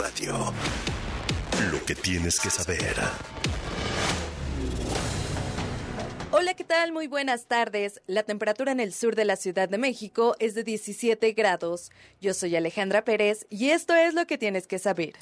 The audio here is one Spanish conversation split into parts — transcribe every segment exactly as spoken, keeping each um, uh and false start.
Radio. Lo que tienes que saber. Hola, ¿qué tal? Muy buenas tardes. La temperatura en el sur de la Ciudad de México es de diecisiete grados. Yo soy Alejandra Pérez y esto es lo que tienes que saber.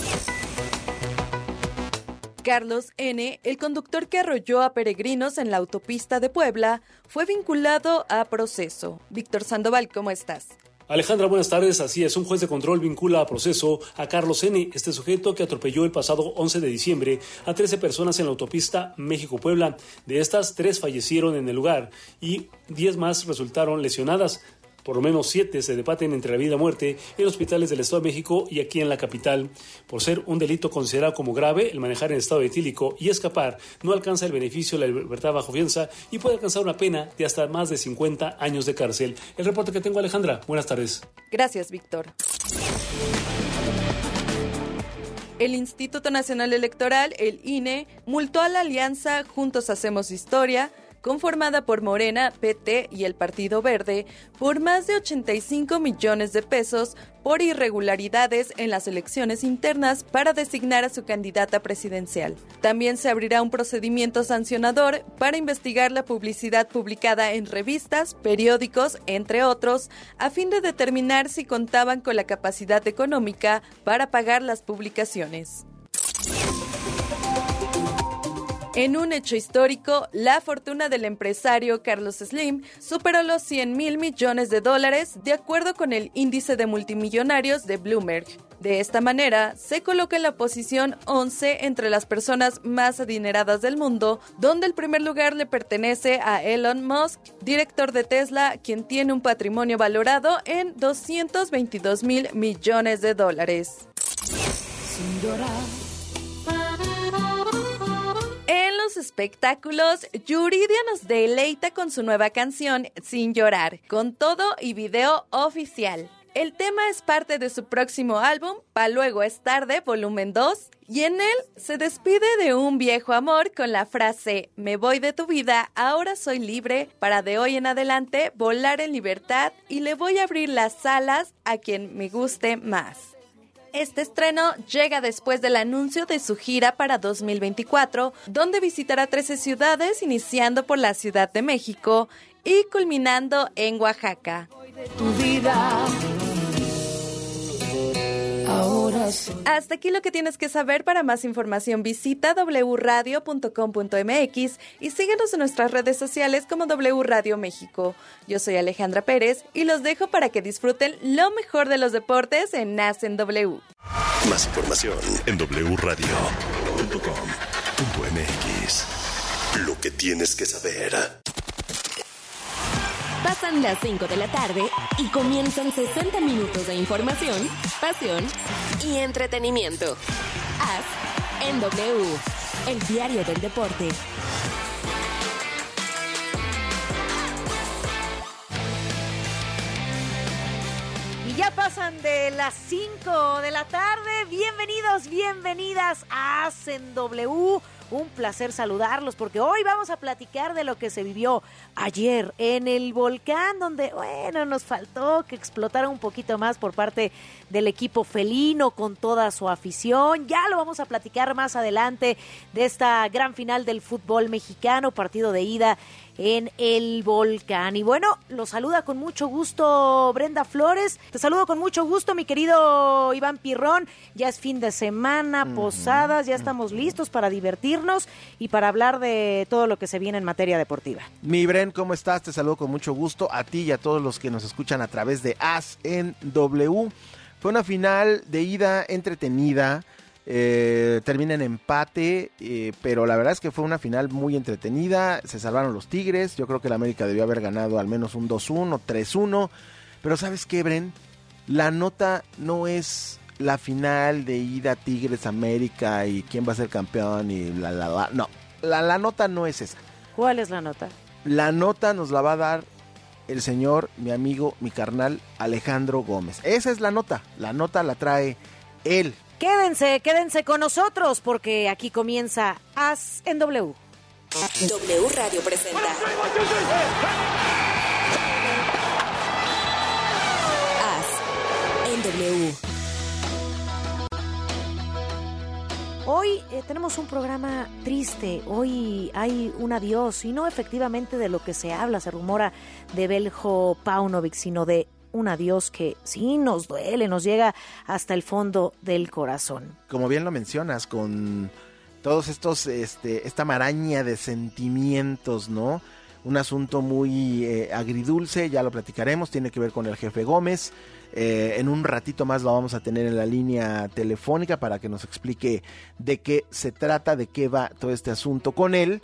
Carlos N., el conductor que arrolló a peregrinos en la autopista de Puebla, fue vinculado a proceso. Víctor Sandoval, ¿cómo estás? Alejandra, buenas tardes. Así es, un juez de control vincula a proceso a Carlos N., este sujeto que atropelló el pasado once de diciembre a trece personas en la autopista México-Puebla. De estas, tres fallecieron en el lugar y diez más resultaron lesionadas. Por lo menos siete se debaten entre la vida y muerte en hospitales del Estado de México y aquí en la capital. Por ser un delito considerado como grave, el manejar en estado etílico y escapar no alcanza el beneficio de la libertad bajo fianza y puede alcanzar una pena de hasta más de cincuenta años de cárcel. El reporte que tengo, Alejandra. Buenas tardes. Gracias, Víctor. El Instituto Nacional Electoral, el I N E, multó a la alianza Juntos Hacemos Historia, conformada por Morena, P T y el Partido Verde, por más de ochenta y cinco millones de pesos por irregularidades en las elecciones internas para designar a su candidata presidencial. También se abrirá un procedimiento sancionador para investigar la publicidad publicada en revistas, periódicos, entre otros, a fin de determinar si contaban con la capacidad económica para pagar las publicaciones. En un hecho histórico, la fortuna del empresario Carlos Slim superó los cien mil millones de dólares, de acuerdo con el índice de multimillonarios de Bloomberg. De esta manera, se coloca en la posición once entre las personas más adineradas del mundo, donde el primer lugar le pertenece a Elon Musk, director de Tesla, quien tiene un patrimonio valorado en doscientos veintidós mil millones de dólares. Sin llorar. Espectáculos, Yuridia nos deleita con su nueva canción Sin Llorar, con todo y video oficial. El tema es parte de su próximo álbum, Pa' Luego es Tarde, volumen dos, y en él se despide de un viejo amor con la frase Me voy de tu vida, ahora soy libre, para de hoy en adelante volar en libertad y le voy a abrir las alas a quien me guste más. Este estreno llega después del anuncio de su gira para dos mil veinticuatro, donde visitará trece ciudades, iniciando por la Ciudad de México y culminando en Oaxaca. Tu vida. Ahora sí. Hasta aquí lo que tienes que saber. Para más información visita doble u radio punto com punto eme equis y síguenos en nuestras redes sociales como W Radio México. Yo soy Alejandra Pérez y los dejo para que disfruten lo mejor de los deportes en Hacen W. Más información en doble u radio punto com punto eme equis. Lo que tienes que saber. Pasan las cinco de la tarde y comienzan sesenta minutos de información, pasión y entretenimiento. Haz en W, el diario del deporte. Y ya pasan de las cinco de la tarde. Bienvenidos, bienvenidas a Haz en W. Un placer saludarlos porque hoy vamos a platicar de lo que se vivió ayer en el volcán, donde, bueno, nos faltó que explotara un poquito más por parte del equipo felino con toda su afición. Ya lo vamos a platicar más adelante de esta gran final del fútbol mexicano, partido de ida en el volcán. Y bueno, los saluda con mucho gusto Brenda Flores. Te saludo con mucho gusto, mi querido Iván Pirrón. Ya es fin de semana, uh-huh. posadas, ya estamos listos para divertirnos y para hablar de todo lo que se viene en materia deportiva. Mi Bren, ¿cómo estás? Te saludo con mucho gusto a ti y a todos los que nos escuchan a través de Haz en W. Fue una final de ida entretenida. Eh, termina en empate, eh, pero la verdad es que fue una final muy entretenida. Se salvaron los Tigres. Yo creo que el América debió haber ganado al menos un dos uno, tres uno. Pero ¿sabes qué, Bren? La nota no es la final de ida Tigres América y quién va a ser campeón y la la la. No, la, la nota no es esa. ¿Cuál es la nota? La nota nos la va a dar el señor, mi amigo, mi carnal Alejandro Gómez. Esa es la nota. La nota la trae él. Quédense, quédense con nosotros porque aquí comienza Haz en W. W Radio presenta Haz en W. Hoy eh, tenemos un programa triste, hoy hay un adiós, y no efectivamente de lo que se habla, se rumora de Beljo Paunovic, sino de un adiós que sí nos duele, nos llega hasta el fondo del corazón. Como bien lo mencionas, con todos estos, este, esta maraña de sentimientos, ¿no? Un asunto muy eh, agridulce, ya lo platicaremos, tiene que ver con el jefe Gómez. Eh, en un ratito más lo vamos a tener en la línea telefónica para que nos explique de qué se trata, de qué va todo este asunto con él.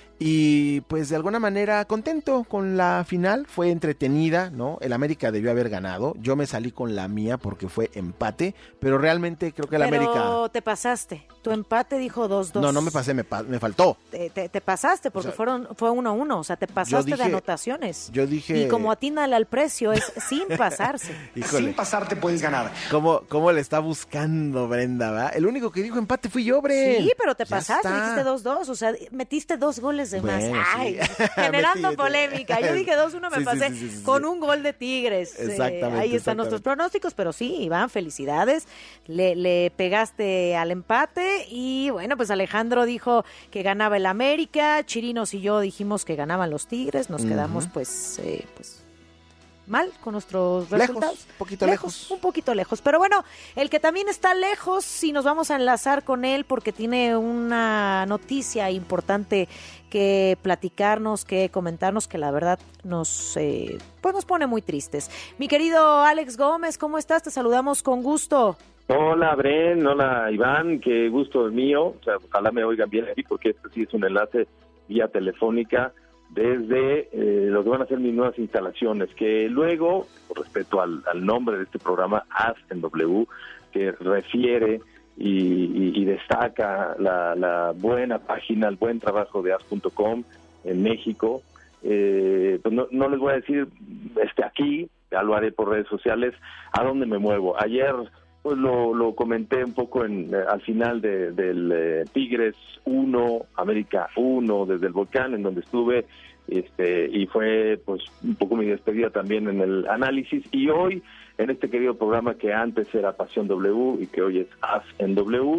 Y pues de alguna manera contento con la final, fue entretenida, ¿no? El América debió haber ganado, yo me salí con la mía porque fue empate, pero realmente creo que el pero América... Pero te pasaste, tu empate dijo dos dos. No, no me pasé, me, pa- me faltó. Te, te, te pasaste porque o sea, fueron fue uno uno, o sea, te pasaste dije, de anotaciones. Yo dije... Y como atínale al precio, es sin pasarse. Híjole, sin pasarte puedes ganar. ¿Cómo, ¿Cómo le está buscando Brenda, va? El único que dijo empate fui yo, Bren. Sí, pero te Ya pasaste, está. dijiste dos dos, o sea, metiste dos goles de más. Bueno, Ay, sí. generando Metí, polémica. Yo dije dos uno, me sí, sí, pasé sí, sí, sí, con sí. un gol de Tigres. Exactamente, Eh, ahí están exactamente. nuestros pronósticos, pero sí, Iván, felicidades. Le, le pegaste al empate y bueno, pues Alejandro dijo que ganaba el América, Chirinos y yo dijimos que ganaban los Tigres, nos Ujú. quedamos pues, eh, pues mal con nuestros Lejos, resultados. un poquito lejos. Un poquito lejos. Pero bueno, el que también está lejos, si nos vamos a enlazar con él porque tiene una noticia importante que platicarnos, que comentarnos, que la verdad nos, eh, pues nos pone muy tristes. Mi querido Alex Gómez, ¿cómo estás? Te saludamos con gusto. Hola, Bren, hola, Iván, qué gusto el mío. O sea, ojalá me oigan bien aquí porque este sí es un enlace vía telefónica desde eh, lo que van a ser mis nuevas instalaciones, que luego, con respecto al, al nombre de este programa, As en W, que refiere y, y, y destaca la, la buena página, el buen trabajo de as punto com en México, eh, pues no, no les voy a decir este aquí, ya lo haré por redes sociales, a dónde me muevo. Ayer pues lo, lo comenté un poco en eh, al final de, del eh, Tigres uno, América uno, desde el Volcán, en donde estuve, este y fue pues un poco mi despedida también en el análisis. Y hoy, en este querido programa que antes era Pasión W y que hoy es As en W,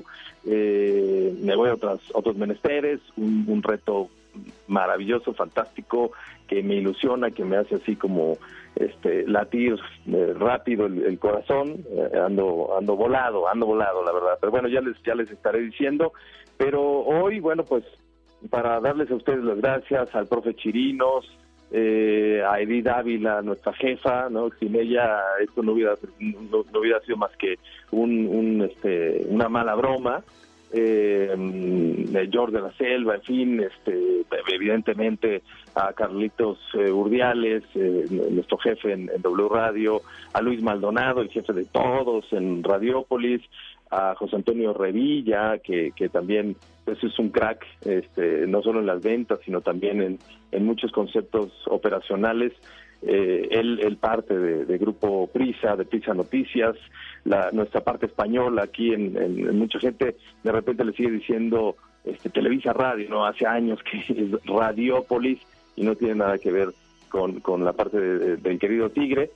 eh, me voy a otras, otros menesteres, un, un reto maravilloso, fantástico, que me ilusiona, que me hace así como este latir eh, rápido el, el corazón. eh, ando ando volado, ando volado, la verdad. Pero bueno, ya les ya les estaré diciendo. Pero hoy, bueno, pues para darles a ustedes las gracias, al profe Chirinos, eh, a Edith Ávila, nuestra jefa, ¿no? Sin ella esto no hubiera no, no hubiera sido más que un, un este una mala broma. Eh, George de la Selva, en fin, este, evidentemente a Carlitos eh, Urdiales, eh, nuestro jefe en, en W Radio, a Luis Maldonado, el jefe de todos en Radiópolis, a José Antonio Revilla, que, que también pues, es un crack, este, no solo en las ventas, sino también en, en muchos conceptos operacionales. Eh, él, él parte de, de Grupo Prisa, de Prisa Noticias, la, nuestra parte española aquí en, en, en mucha gente de repente le sigue diciendo este, Televisa Radio, no, hace años que es Radiópolis y no tiene nada que ver con, con la parte de, de, del querido Tigre.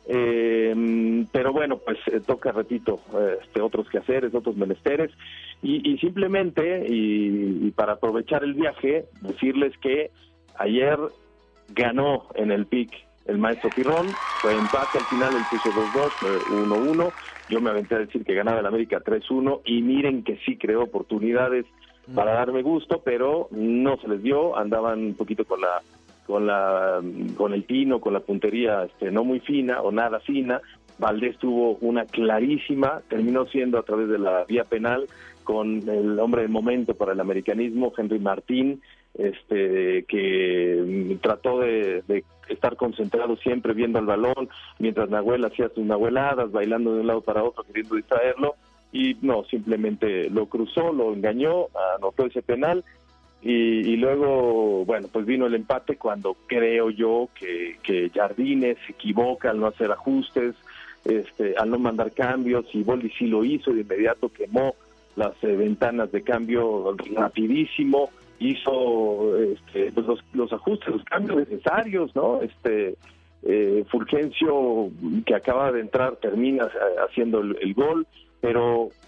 Eh, pero bueno, pues eh, toca, repito, eh, este, otros quehaceres, otros menesteres y, y simplemente y, y para aprovechar el viaje decirles que ayer ganó en el P I C el maestro Pirrón, fue empate al final, él puso dos dos, uno uno, yo me aventé a decir que ganaba el América tres uno y miren que sí creó oportunidades mm. para darme gusto, pero no se les dio, andaban un poquito con la con la con el tino, con la puntería este no muy fina o nada fina. Valdés tuvo una clarísima, terminó siendo a través de la vía penal con el hombre del momento para el americanismo, Henry Martín, este que trató de, de estar concentrado siempre viendo al balón, mientras Nahuel hacía sus nahueladas, bailando de un lado para otro, queriendo distraerlo, y no, simplemente lo cruzó, lo engañó, anotó ese penal, y, y luego, bueno, pues vino el empate cuando creo yo que, que Jardines se equivoca al no hacer ajustes, este al no mandar cambios, y Boldi sí lo hizo, de inmediato quemó las eh, ventanas de cambio rapidísimo, hizo este, pues los, los ajustes, los cambios necesarios, ¿no? Este eh, Fulgencio, que acaba de entrar, termina haciendo el, el gol, pero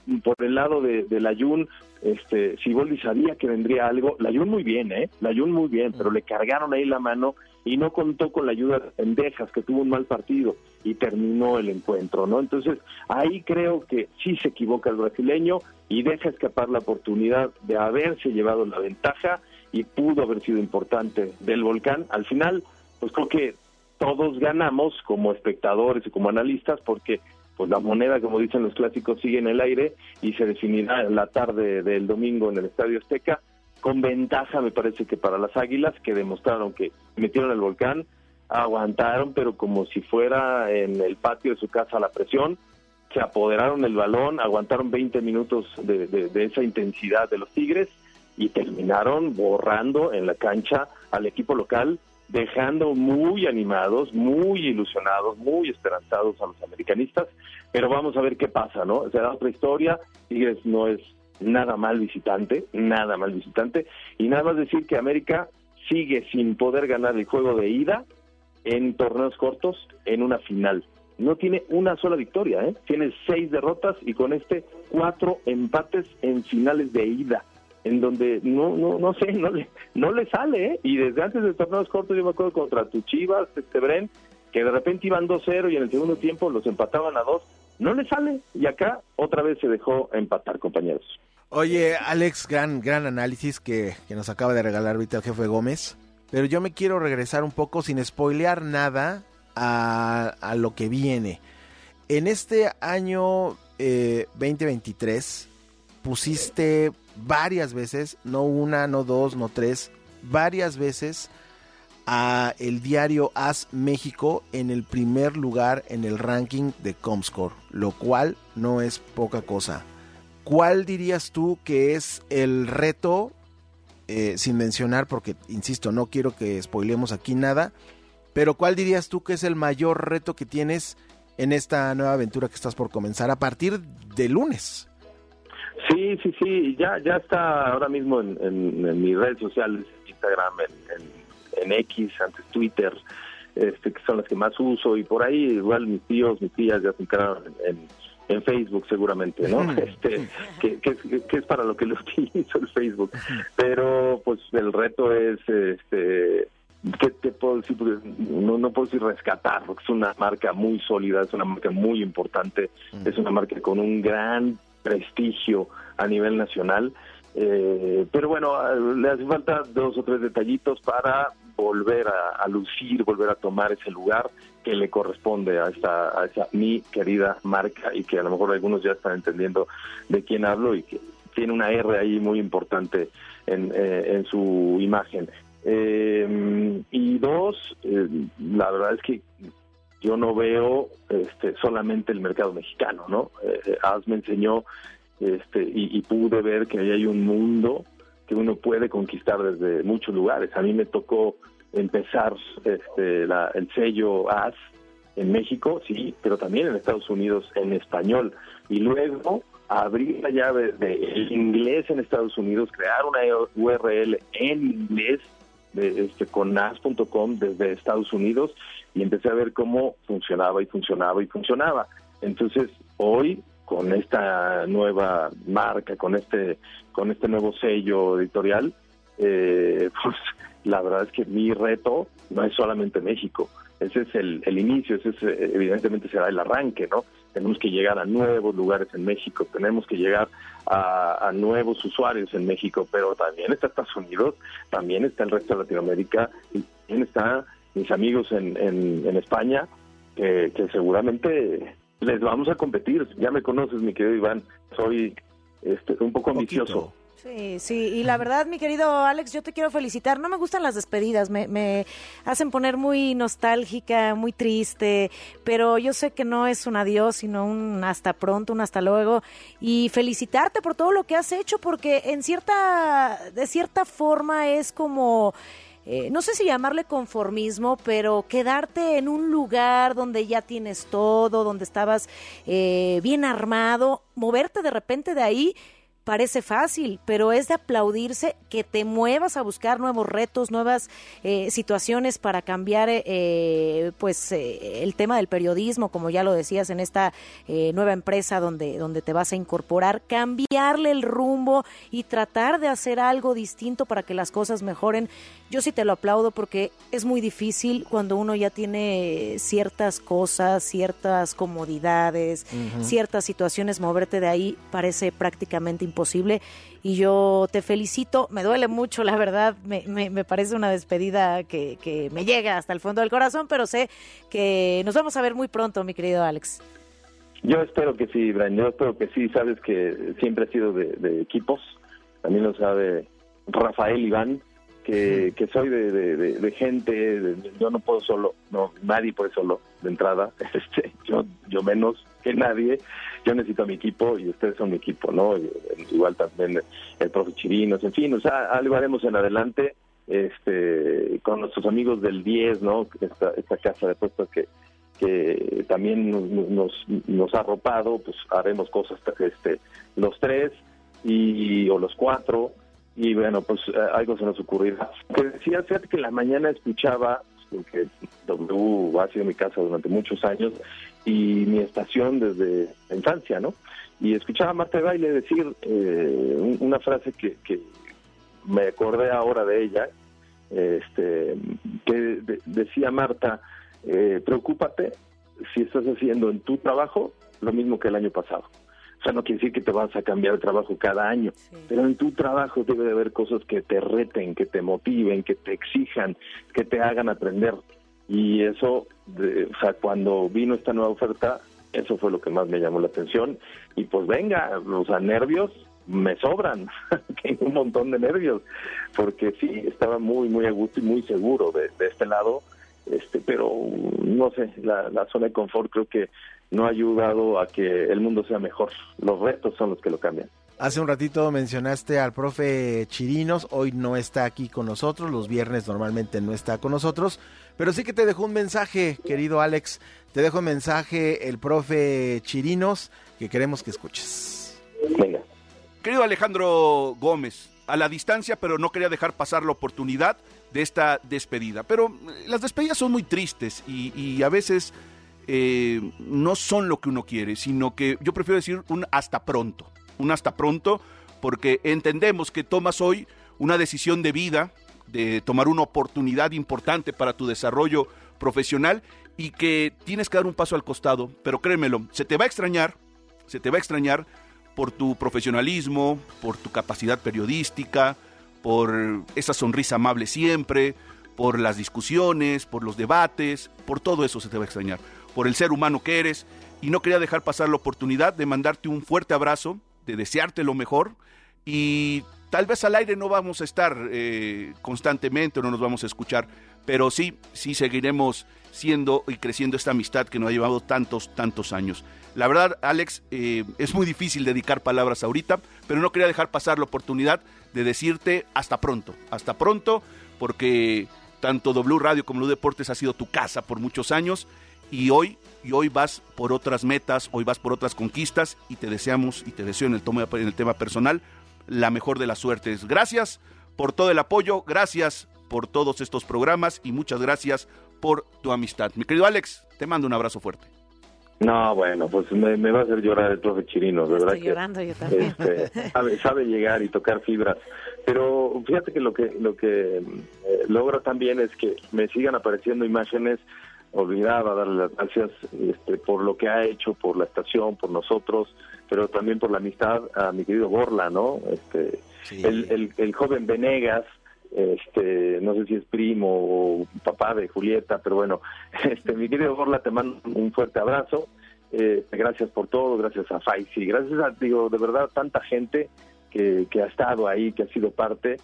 por el lado de, de Layún, este, Siboldi sabía que vendría algo. Layún muy bien, ¿eh? Layún muy bien, pero le cargaron ahí la mano y no contó con la ayuda de Cendejas, que tuvo un mal partido y terminó el encuentro, ¿no? Entonces, ahí creo que sí se equivoca el brasileño y deja escapar la oportunidad de haberse llevado la ventaja y pudo haber sido importante del Volcán. Al final, pues creo que todos ganamos como espectadores y como analistas, porque pues la moneda, como dicen los clásicos, sigue en el aire y se definirá la tarde del domingo en el Estadio Azteca, con ventaja, me parece que para las Águilas, que demostraron que metieron el Volcán, aguantaron, pero como si fuera en el patio de su casa la presión, se apoderaron del balón, aguantaron veinte minutos de, de, de esa intensidad de los Tigres y terminaron borrando en la cancha al equipo local, dejando muy animados, muy ilusionados, muy esperanzados a los americanistas, pero vamos a ver qué pasa, ¿no? Será otra historia. Tigres no es nada mal visitante, nada mal visitante, y nada más decir que América sigue sin poder ganar el juego de ida en torneos cortos en una final. No tiene una sola victoria, ¿eh? Tiene seis derrotas y con este cuatro empates en finales de ida, en donde no no no sé, no le no le sale, ¿eh? Y desde antes de torneos cortos, yo me acuerdo contra tu Chivas, este Bren, que de repente iban dos cero y en el segundo tiempo los empataban a dos, no le sale, y acá otra vez se dejó empatar, compañeros. Oye, Alex, gran gran análisis que, que nos acaba de regalar ahorita el jefe Gómez, pero yo me quiero regresar un poco sin spoilear nada a, a lo que viene. En este año eh, veinte veintitrés pusiste varias veces, no una, no dos, no tres, varias veces a el diario As México en el primer lugar en el ranking de Comscore, lo cual no es poca cosa. ¿Cuál dirías tú que es el reto, eh, sin mencionar, porque insisto, no quiero que spoilemos aquí nada, pero cuál dirías tú que es el mayor reto que tienes en esta nueva aventura que estás por comenzar a partir de lunes? Sí, sí, sí, ya ya está ahora mismo en, en, en mis redes sociales, Instagram, en, en, en X, antes Twitter, este, que son las que más uso, y por ahí igual mis tíos, mis tías ya se encargaron en, en Facebook seguramente, ¿no? Este, que, que, que es para lo que lo utilizo el Facebook, pero pues el reto es, este, ¿qué te puedo decir? Porque no, no puedo decir rescatar, porque es una marca muy sólida, es una marca muy importante, mm. es una marca con un gran prestigio a nivel nacional, eh, pero bueno, le hace falta dos o tres detallitos para volver a, a lucir, volver a tomar ese lugar que le corresponde a esta, a esa mi querida marca, y que a lo mejor algunos ya están entendiendo de quién hablo, y que tiene una R ahí muy importante en, eh, en su imagen. Eh, y dos, eh, la verdad es que yo no veo este, solamente el mercado mexicano, ¿no? Eh, Az me enseñó este, y, y pude ver que ahí hay un mundo que uno puede conquistar desde muchos lugares. A mí me tocó empezar este, la, el sello Az en México, sí, pero también en Estados Unidos en español. Y luego abrir la llave del inglés en Estados Unidos, crear una U R L en inglés de, este, con az punto com desde Estados Unidos, y empecé a ver cómo funcionaba y funcionaba y funcionaba. Entonces, hoy, con esta nueva marca, con este con este nuevo sello editorial, eh, pues la verdad es que mi reto no es solamente México. Ese es el, el inicio, ese es, evidentemente será el arranque, ¿no? Tenemos que llegar a nuevos lugares en México, tenemos que llegar a, a nuevos usuarios en México, pero también está Estados Unidos, también está el resto de Latinoamérica, y también están mis amigos en, en, en España, que, que seguramente les vamos a competir. Ya me conoces, mi querido Iván, soy este, un poco ambicioso. Sí, sí, y la verdad, mi querido Alex, yo te quiero felicitar. No me gustan las despedidas, me, me hacen poner muy nostálgica, muy triste, pero yo sé que no es un adiós, sino un hasta pronto, un hasta luego, y felicitarte por todo lo que has hecho, porque en cierta, de cierta forma es como... Eh, no sé si llamarle conformismo, pero quedarte en un lugar donde ya tienes todo, donde estabas eh, bien armado, moverte de repente de ahí, parece fácil, pero es de aplaudirse que te muevas a buscar nuevos retos, nuevas eh, situaciones para cambiar eh, pues eh, el tema del periodismo, como ya lo decías, en esta eh, nueva empresa donde, donde te vas a incorporar, cambiarle el rumbo y tratar de hacer algo distinto para que las cosas mejoren. Yo sí te lo aplaudo porque es muy difícil cuando uno ya tiene ciertas cosas, ciertas comodidades, uh-huh. ciertas situaciones, moverte de ahí parece prácticamente imposible. Imposible y yo te felicito, me duele mucho, la verdad, me, me, me parece una despedida que, que me llega hasta el fondo del corazón, pero sé que nos vamos a ver muy pronto, mi querido Alex. Yo espero que sí, Brian, yo espero que sí, sabes que siempre he sido de, de equipos, también lo sabe Rafael Iván, que, que soy de, de, de, de gente, de, yo no puedo solo, no, nadie puede solo de entrada, este, yo, yo menos que nadie. Yo necesito a mi equipo y ustedes son mi equipo, ¿no? Igual también el profe Chirinos, en fin, o sea, algo haremos en adelante este, con nuestros amigos del diez, ¿no? Esta, esta casa de puestos que, que también nos, nos, nos ha arropado, pues haremos cosas este, los tres y o los cuatro y bueno, pues algo se nos ocurrirá. Que decía, fíjate que en la mañana escuchaba, porque W ha sido mi casa durante muchos años y mi estación desde la infancia, ¿no? Y escuchaba a Marta de Baile decir eh, una frase que, que me acordé ahora de ella, este, que de, decía Marta, eh, preocúpate si estás haciendo en tu trabajo lo mismo que el año pasado. O sea, no quiere decir que te vas a cambiar de trabajo cada año, sí. Pero en tu trabajo debe de haber cosas que te reten, que te motiven, que te exijan, que te hagan aprender. Y eso, de, o sea, cuando vino esta nueva oferta, eso fue lo que más me llamó la atención. Y pues venga, o sea, nervios me sobran, un montón de nervios, porque sí, estaba muy, muy a gusto y muy seguro de, de este lado, este, pero no sé, la, la zona de confort creo que no ha ayudado a que el mundo sea mejor. Los retos son los que lo cambian. Hace un ratito mencionaste al profe Chirinos, hoy no está aquí con nosotros, los viernes normalmente no está con nosotros, pero sí que te dejó un mensaje, querido Alex, te dejo un mensaje el profe Chirinos que queremos que escuches. Venga. Querido Alejandro Gómez, a la distancia, pero no quería dejar pasar la oportunidad de esta despedida, pero las despedidas son muy tristes y, y a veces eh, no son lo que uno quiere, sino que yo prefiero decir un hasta pronto. Un hasta pronto, porque entendemos que tomas hoy una decisión de vida, de tomar una oportunidad importante para tu desarrollo profesional y que tienes que dar un paso al costado, pero créemelo, se te va a extrañar, se te va a extrañar por tu profesionalismo, por tu capacidad periodística, por esa sonrisa amable siempre, por las discusiones, por los debates, por todo eso se te va a extrañar, por el ser humano que eres, y no quería dejar pasar la oportunidad de mandarte un fuerte abrazo, de desearte lo mejor, y tal vez al aire no vamos a estar eh, constantemente, no nos vamos a escuchar, pero sí, sí seguiremos siendo y creciendo esta amistad que nos ha llevado tantos, tantos años. La verdad, Alex, eh, es muy difícil dedicar palabras ahorita, pero no quería dejar pasar la oportunidad de decirte hasta pronto, hasta pronto, porque tanto W Radio como W Deportes ha sido tu casa por muchos años, y hoy, y hoy vas por otras metas, hoy vas por otras conquistas, y te deseamos, y te deseo en el, toma, en el tema personal, la mejor de las suertes. Gracias por todo el apoyo, gracias por todos estos programas, y muchas gracias por tu amistad. Mi querido Alex, te mando un abrazo fuerte. No, bueno, pues me, me va a hacer llorar el profe Chirinos, ¿verdad? Estoy que, llorando yo también. Este, sabe, sabe llegar y tocar fibras, pero fíjate que lo que lo que eh, logra también es que me sigan apareciendo imágenes. Olvidaba darle las gracias este, por lo que ha hecho, por la estación, por nosotros, pero también por la amistad a mi querido Borla, ¿no? Este, sí. el, el, el joven Venegas, este, no sé si es primo o papá de Julieta, pero bueno, este, mi querido Borla, te mando un fuerte abrazo, eh, gracias por todo, gracias a Faisy, gracias a, digo, de verdad, tanta gente que, que ha estado ahí, que ha sido parte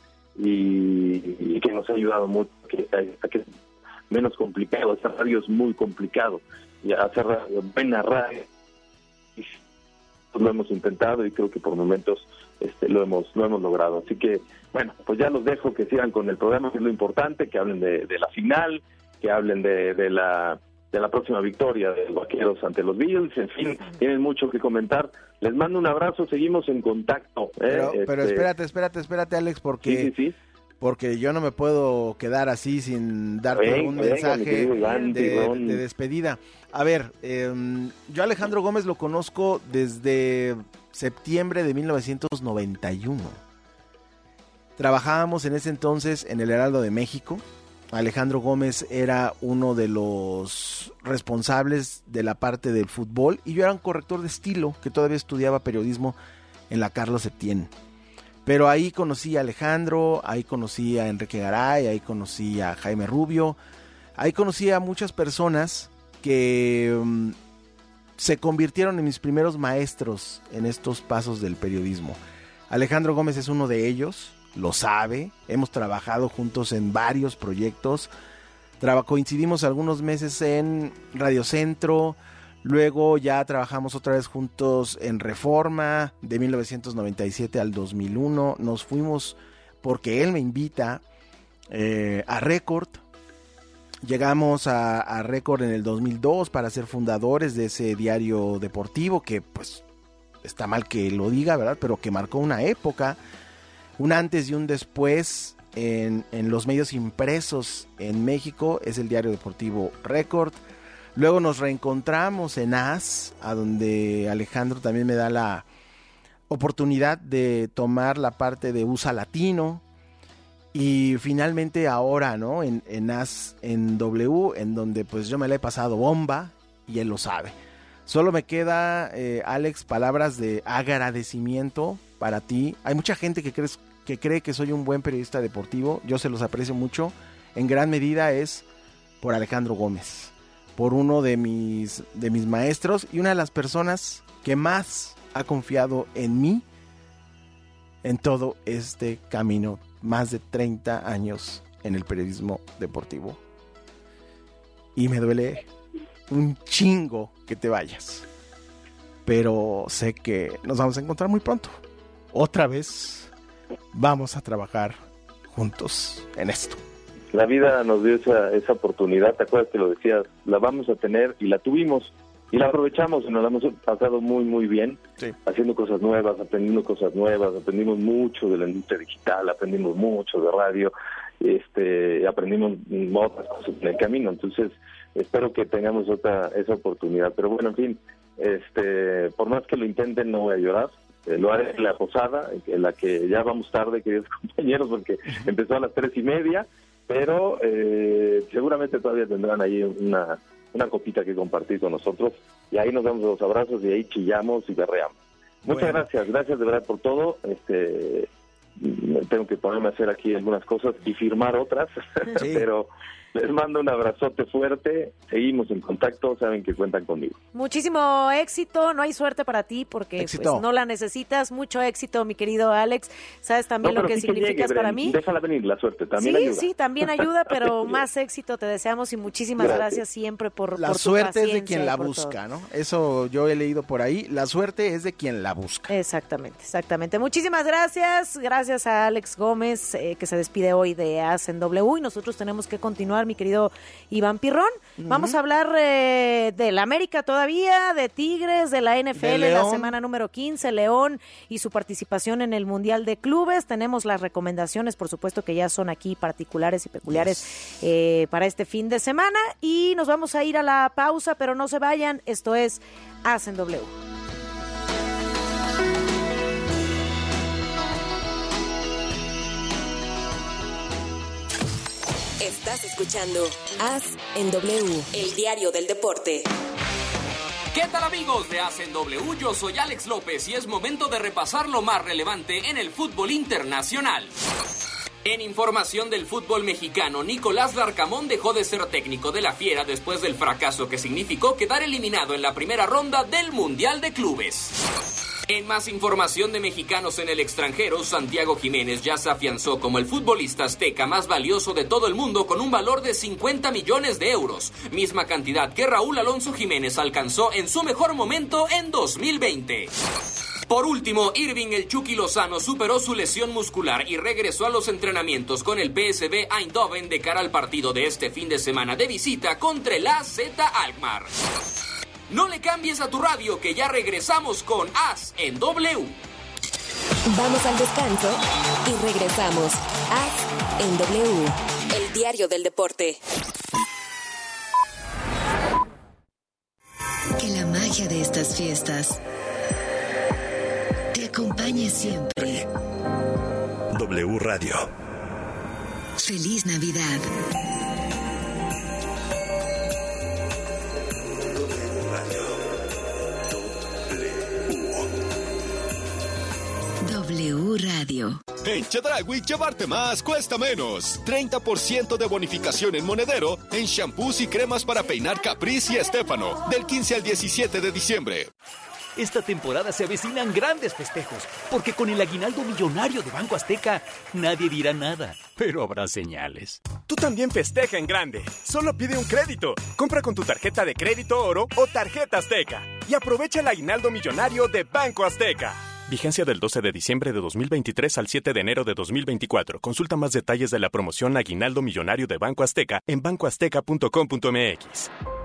y, y que nos ha ayudado mucho que, a, a que menos complicado, esta radio es muy complicado, y hacer radio, buena radio, y pues lo hemos intentado y creo que por momentos este, lo hemos lo hemos logrado, así que bueno, pues ya los dejo que sigan con el programa, que es lo importante, que hablen de, de la final, que hablen de, de la de la próxima victoria de los Vaqueros ante los Bills. En fin, tienen mucho que comentar. Les mando un abrazo, seguimos en contacto. ¿eh? Pero, este... pero espérate, espérate, espérate, Alex, porque sí, sí, sí. porque yo no me puedo quedar así sin darte Venga, un venga, mensaje Iván, de, Iván. de despedida. A ver, eh, yo a Alejandro Gómez lo conozco desde septiembre de mil novecientos noventa y uno. Trabajábamos en ese entonces en el Heraldo de México. Alejandro Gómez era uno de los responsables de la parte del fútbol y yo era un corrector de estilo que todavía estudiaba periodismo en la Carlos Septién. Pero ahí conocí a Alejandro, ahí conocí a Enrique Garay, ahí conocí a Jaime Rubio, ahí conocí a muchas personas que um, se convirtieron en mis primeros maestros en estos pasos del periodismo. Alejandro Gómez es uno de ellos. Lo sabe, hemos trabajado juntos en varios proyectos, Traba, coincidimos algunos meses en Radio Centro, luego ya trabajamos otra vez juntos en Reforma, de mil novecientos noventa y siete al dos mil uno, nos fuimos porque él me invita eh, a Record, llegamos a, a Record en el dos mil dos para ser fundadores de ese diario deportivo que pues está mal que lo diga, ¿verdad? Pero que marcó una época, un antes y un después en, en los medios impresos en México, es el diario deportivo Record. Luego nos reencontramos en A S, a donde Alejandro también me da la oportunidad de tomar la parte de U S A Latino. Y finalmente ahora, ¿no? En, en A S, en W, en donde pues yo me la he pasado bomba y él lo sabe. Solo me queda, eh, Alex, palabras de agradecimiento para ti. Hay mucha gente que, crees, que cree que soy un buen periodista deportivo. Yo se los aprecio mucho. En gran medida es por Alejandro Gómez, por uno de mis, de mis maestros y una de las personas que más ha confiado en mí en todo este camino. Más de treinta años en el periodismo deportivo. Y me duele un chingo que te vayas. Pero sé que nos vamos a encontrar muy pronto. Otra vez vamos a trabajar juntos en esto. La vida nos dio esa, esa oportunidad, ¿te acuerdas que lo decías? La vamos a tener y la tuvimos y la aprovechamos y nos la hemos pasado muy muy bien, sí. Haciendo cosas nuevas, aprendiendo cosas nuevas, aprendimos mucho de la industria digital, aprendimos mucho de radio, este, aprendimos otras cosas en el camino, entonces espero que tengamos otra esa oportunidad, pero bueno, en fin, este, por más que lo intenten no voy a llorar. Eh, lo haré en la posada, en la que ya vamos tarde, queridos compañeros, porque empezó a las tres y media, pero eh, seguramente todavía tendrán ahí una, una copita que compartir con nosotros, y ahí nos damos los abrazos, y ahí chillamos y berreamos. Muchas bueno. gracias, gracias de verdad por todo. Este, tengo que ponerme a hacer aquí algunas cosas y firmar otras, sí. Pero les mando un abrazote fuerte, seguimos en contacto, saben que cuentan conmigo. Muchísimo éxito, no hay suerte para ti porque pues, no la necesitas, mucho éxito mi querido Alex, sabes también no, lo que sí significas que llegue, para mí. Déjala venir, la suerte también sí, ayuda. Sí, sí, también ayuda, pero más éxito te deseamos y muchísimas gracias, gracias siempre por, la por tu suerte paciencia. Es de quien la busca, ¿no? Eso yo he leído por ahí, la suerte es de quien la busca. Exactamente, exactamente. Muchísimas gracias, gracias a Alex Gómez eh, que se despide hoy de A S en W y nosotros tenemos que continuar, mi querido Iván Pirrón. Uh-huh. Vamos a hablar eh, del América todavía, de Tigres, de la N F L, la semana número quince, León y su participación en el Mundial de Clubes. Tenemos las recomendaciones, por supuesto que ya son aquí particulares y peculiares yes. eh, para este fin de semana y nos vamos a ir a la pausa, pero no se vayan, esto es A S en W. Estás escuchando A S en W, el diario del deporte. ¿Qué tal amigos de A S en W? Yo soy Alex López y es momento de repasar lo más relevante en el fútbol internacional. En información del fútbol mexicano, Nicolás Larcamón dejó de ser técnico de la Fiera después del fracaso que significó quedar eliminado en la primera ronda del Mundial de Clubes. En más información de mexicanos en el extranjero, Santiago Jiménez ya se afianzó como el futbolista azteca más valioso de todo el mundo con un valor de cincuenta millones de euros, misma cantidad que Raúl Alonso Jiménez alcanzó en su mejor momento en dos mil veinte. Por último, Irving El Chucky Lozano superó su lesión muscular y regresó a los entrenamientos con el P S V Eindhoven de cara al partido de este fin de semana de visita contra el A Z Alkmaar. No le cambies a tu radio, que ya regresamos con As en W. Vamos al descanso y regresamos. As en W, el diario del deporte. Que la magia de estas fiestas te acompañe siempre. W Radio. Feliz Navidad. W Radio. En Chedraui, llevarte más cuesta menos. treinta por ciento de bonificación en monedero en shampoos y cremas para peinar Caprice y Estefano. Del quince al diecisiete de diciembre. Esta temporada se avecinan grandes festejos, porque con el aguinaldo millonario de Banco Azteca, nadie dirá nada, pero habrá señales. Tú también festeja en grande. Solo pide un crédito. Compra con tu tarjeta de crédito Oro o tarjeta Azteca. Y aprovecha el aguinaldo millonario de Banco Azteca. Vigencia del doce de diciembre de dos mil veintitrés al siete de enero de dos mil veinticuatro. Consulta más detalles de la promoción Aguinaldo Millonario de Banco Azteca en banco azteca punto com punto m x.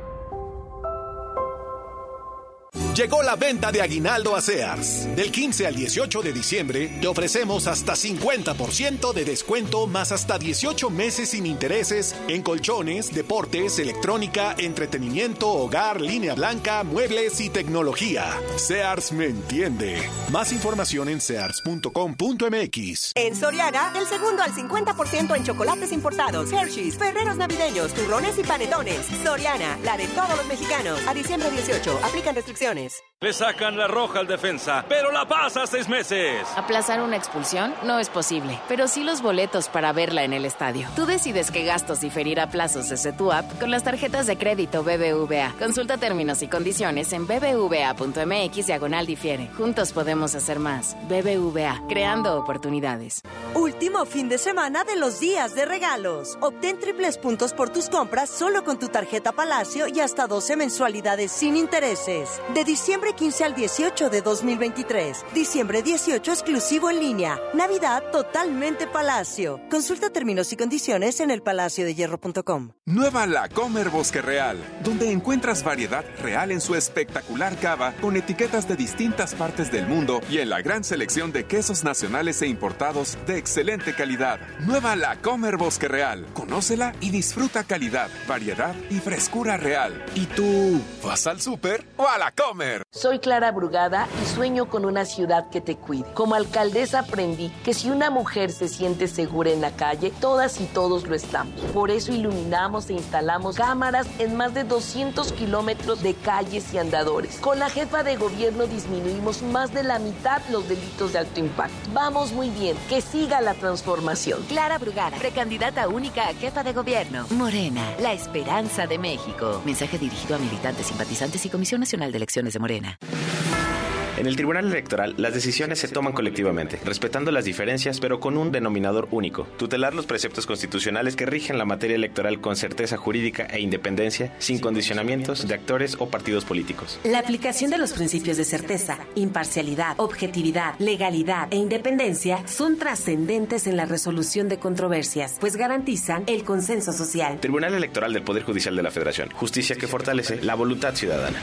Llegó la venta de aguinaldo a Sears. Del quince al dieciocho de diciembre te ofrecemos hasta cincuenta por ciento de descuento más hasta dieciocho meses sin intereses en colchones, deportes, electrónica, entretenimiento, hogar, línea blanca, muebles y tecnología. Sears me entiende. Más información en sears punto com punto m x. En Soriana, del segundo al cincuenta por ciento en chocolates importados, Hershey's, Ferreros navideños, turrones y panetones. Soriana, la de todos los mexicanos. A diciembre dieciocho, aplican restricciones. Le sacan la roja al defensa, pero la pasa a seis meses. Aplazar una expulsión no es posible, pero sí los boletos para verla en el estadio. Tú decides qué gastos diferir a plazos desde tu app con las tarjetas de crédito B B V A. Consulta términos y condiciones en b b v a punto m x diagonal difiere. Juntos podemos hacer más. B B V A, creando oportunidades. Último fin de semana de los días de regalos. Obtén triples puntos por tus compras solo con tu tarjeta Palacio y hasta doce mensualidades sin intereses. De diciembre quince al dieciocho de dos mil veintitrés. Diciembre dieciocho exclusivo en línea. Navidad totalmente Palacio. Consulta términos y condiciones en el palacio de hierro punto com. Nueva La Comer Bosque Real, donde encuentras variedad real en su espectacular cava con etiquetas de distintas partes del mundo y en la gran selección de quesos nacionales e importados de excelente calidad. Nueva La Comer Bosque Real. Conócela y disfruta calidad, variedad y frescura real. ¿Y tú vas al súper o a La Comer? Soy Clara Brugada y sueño con una ciudad que te cuide. Como alcaldesa aprendí que si una mujer se siente segura en la calle, todas y todos lo estamos. Por eso iluminamos e instalamos cámaras en más de doscientos kilómetros de calles y andadores. Con la jefa de gobierno disminuimos más de la mitad los delitos de alto impacto. Vamos muy bien, que siga la transformación. Clara Brugada, precandidata única a jefa de gobierno. Morena, la esperanza de México. Mensaje dirigido a militantes, simpatizantes y Comisión Nacional de Elecciones de Morena. En el Tribunal Electoral, las decisiones se toman colectivamente, respetando las diferencias, pero con un denominador único: tutelar los preceptos constitucionales que rigen la materia electoral con certeza jurídica e independencia, sin condicionamientos de actores o partidos políticos. La aplicación de los principios de certeza, imparcialidad, objetividad, legalidad e independencia son trascendentes en la resolución de controversias, pues garantizan el consenso social. Tribunal Electoral del Poder Judicial de la Federación. Justicia que fortalece la voluntad ciudadana.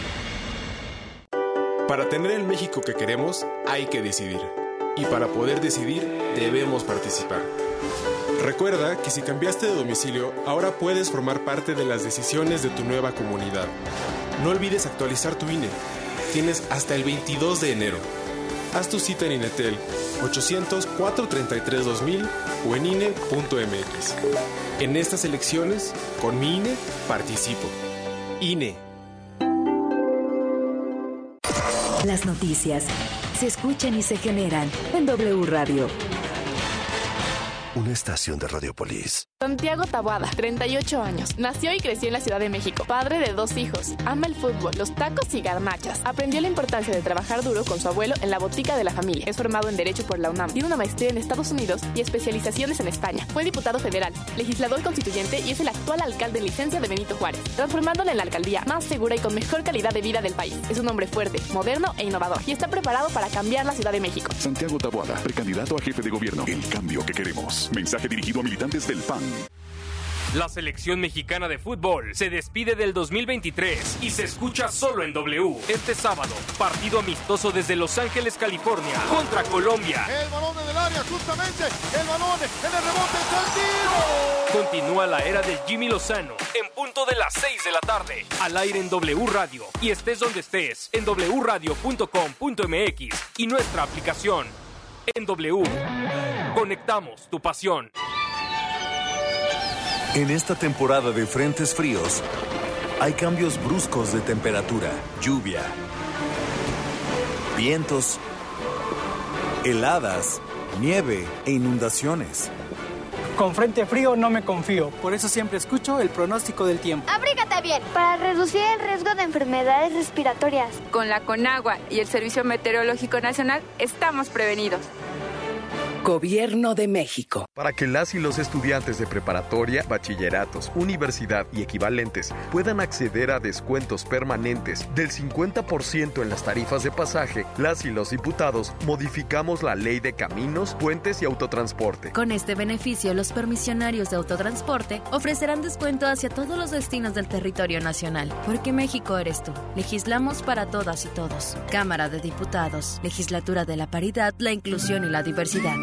Para tener el México que queremos, hay que decidir. Y para poder decidir, debemos participar. Recuerda que si cambiaste de domicilio, ahora puedes formar parte de las decisiones de tu nueva comunidad. No olvides actualizar tu I N E. Tienes hasta el veintidós de enero. Haz tu cita en INETEL ochocientos, cuatrocientos treinta y tres, dos mil o en I N E punto m x. En estas elecciones, con mi I N E, participo. I N E. Las noticias se escuchan y se generan en W Radio. Una estación de Radiopolis. Santiago Taboada, treinta y ocho años. Nació y creció en la Ciudad de México. Padre de dos hijos. Ama el fútbol, los tacos y garnachas. Aprendió la importancia de trabajar duro con su abuelo en la botica de la familia. Es formado en Derecho por la UNAM. Tiene una maestría en Estados Unidos y especializaciones en España. Fue diputado federal, legislador constituyente y es el actual alcalde en licencia de Benito Juárez, transformándola en la alcaldía más segura y con mejor calidad de vida del país. Es un hombre fuerte, moderno e innovador y está preparado para cambiar la Ciudad de México. Santiago Taboada, precandidato a jefe de gobierno. El cambio que queremos. Mensaje dirigido a militantes del P A N. La selección mexicana de fútbol se despide del dos mil veintitrés y se escucha solo en W. Este sábado, partido amistoso desde Los Ángeles, California, contra Colombia. El balón en el área, justamente, el balón en el rebote, el tiro. Continúa la era de Jimmy Lozano, en punto de las seis de la tarde, al aire en W Radio. Y estés donde estés, en w radio punto com punto m x y nuestra aplicación. En W, conectamos tu pasión. En esta temporada de frentes fríos, hay cambios bruscos de temperatura, lluvia, vientos, heladas, nieve e inundaciones. Con frente frío no me confío, por eso siempre escucho el pronóstico del tiempo. Abrígate bien, para reducir el riesgo de enfermedades respiratorias. Con la Conagua y el Servicio Meteorológico Nacional estamos prevenidos. Gobierno de México. Para que las y los estudiantes de preparatoria, bachilleratos, universidad y equivalentes puedan acceder a descuentos permanentes del cincuenta por ciento en las tarifas de pasaje, las y los diputados modificamos la Ley de Caminos, Puentes y Autotransporte. Con este beneficio, los permisionarios de autotransporte ofrecerán descuento hacia todos los destinos del territorio nacional. Porque México eres tú. Legislamos para todas y todos. Cámara de Diputados. Legislatura de la Paridad, la Inclusión y la Diversidad.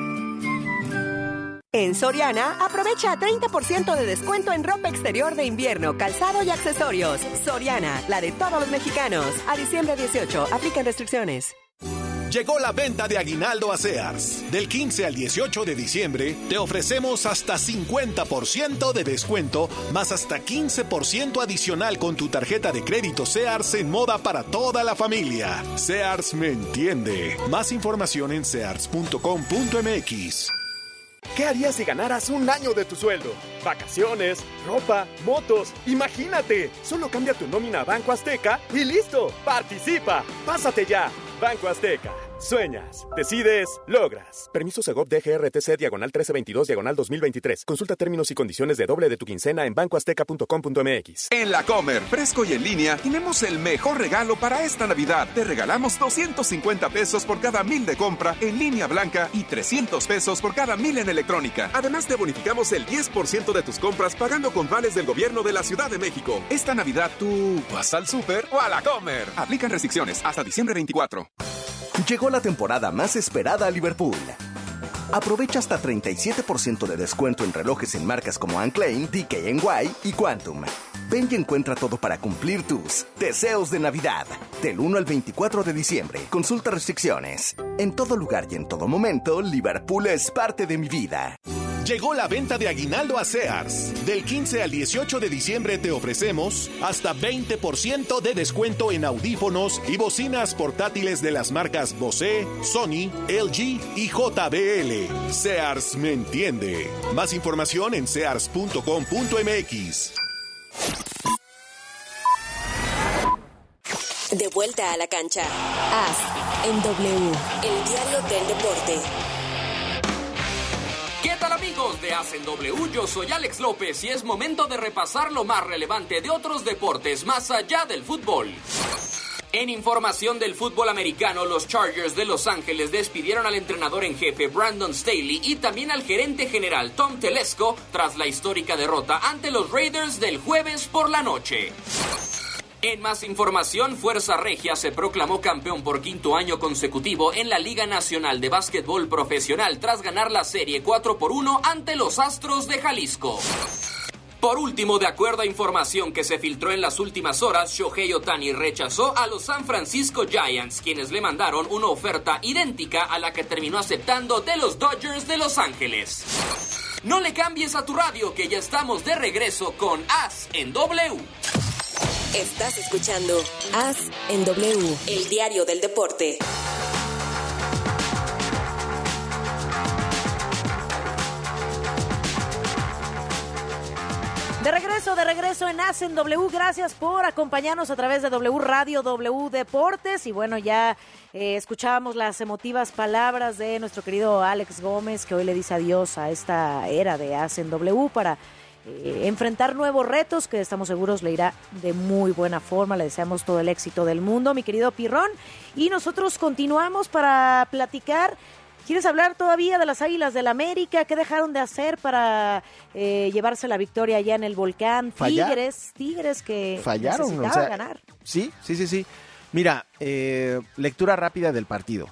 En Soriana, aprovecha treinta por ciento de descuento en ropa exterior de invierno, calzado y accesorios. Soriana, la de todos los mexicanos. A diciembre dieciocho, aplican restricciones. Llegó la venta de aguinaldo a Sears. Del quince al dieciocho de diciembre te ofrecemos hasta cincuenta por ciento de descuento, más hasta quince por ciento adicional con tu tarjeta de crédito Sears en moda para toda la familia. Sears me entiende. Más información en sears punto com punto m x. ¿Qué harías si ganaras un año de tu sueldo? Vacaciones, ropa, motos. ¡Imagínate! Solo cambia tu nómina a Banco Azteca y ¡listo! ¡Participa! ¡Pásate ya! Banco Azteca. Sueñas, decides, logras. Permiso Segov D G R T C diagonal trece veintidós diagonal dos mil veintitrés. Consulta términos y condiciones de doble de tu quincena en banco azteca punto com punto m x. En La Comer, fresco y en línea, tenemos el mejor regalo para esta Navidad. Te regalamos doscientos cincuenta pesos por cada mil de compra en línea blanca y trescientos pesos por cada mil en electrónica. Además, te bonificamos el diez por ciento de tus compras pagando con vales del gobierno de la Ciudad de México. Esta Navidad, ¿tú vas al súper o a La Comer? Aplican restricciones hasta diciembre veinticuatro. Llegó la temporada más esperada a Liverpool. Aprovecha hasta treinta y siete por ciento de descuento en relojes en marcas como Anne Klein, D K N Y y Quantum. Ven y encuentra todo para cumplir tus deseos de Navidad. Del uno al veinticuatro de diciembre. Consulta restricciones. En todo lugar y en todo momento, Liverpool es parte de mi vida. Llegó la venta de aguinaldo a Sears. Del quince al dieciocho de diciembre te ofrecemos hasta veinte por ciento de descuento en audífonos y bocinas portátiles de las marcas Bose, Sony, L G y J B L. Sears me entiende. Más información en sears punto com punto m x. De vuelta a la cancha. As en W, el diario del deporte. ¿Qué tal, amigos de As en W? Yo soy Alex López y es momento de repasar lo más relevante de otros deportes más allá del fútbol. En información del fútbol americano, los Chargers de Los Ángeles despidieron al entrenador en jefe Brandon Staley y también al gerente general Tom Telesco tras la histórica derrota ante los Raiders del jueves por la noche. En más información, Fuerza Regia se proclamó campeón por quinto año consecutivo en la Liga Nacional de Básquetbol Profesional tras ganar la serie cuatro por uno ante los Astros de Jalisco. Por último, de acuerdo a información que se filtró en las últimas horas, Shohei Ohtani rechazó a los San Francisco Giants, quienes le mandaron una oferta idéntica a la que terminó aceptando de los Dodgers de Los Ángeles. No le cambies a tu radio, que ya estamos de regreso con As en W. Estás escuchando As en W, el diario del deporte. De regreso, de regreso en Hacen W. Gracias por acompañarnos a través de W Radio, W Deportes. Y bueno, ya eh, escuchábamos las emotivas palabras de nuestro querido Alex Gómez, que hoy le dice adiós a esta era de Hacen W para eh, enfrentar nuevos retos que estamos seguros le irá de muy buena forma. Le deseamos todo el éxito del mundo, mi querido Pirrón. Y nosotros continuamos para platicar. ¿Quieres hablar todavía de las Águilas del América? ¿Qué dejaron de hacer para eh, llevarse la victoria allá en el Volcán? Fallar. Tigres, Tigres que fallaron, necesitaba o sea, ganar. Sí, sí, sí, sí. Mira, eh, lectura rápida del partido.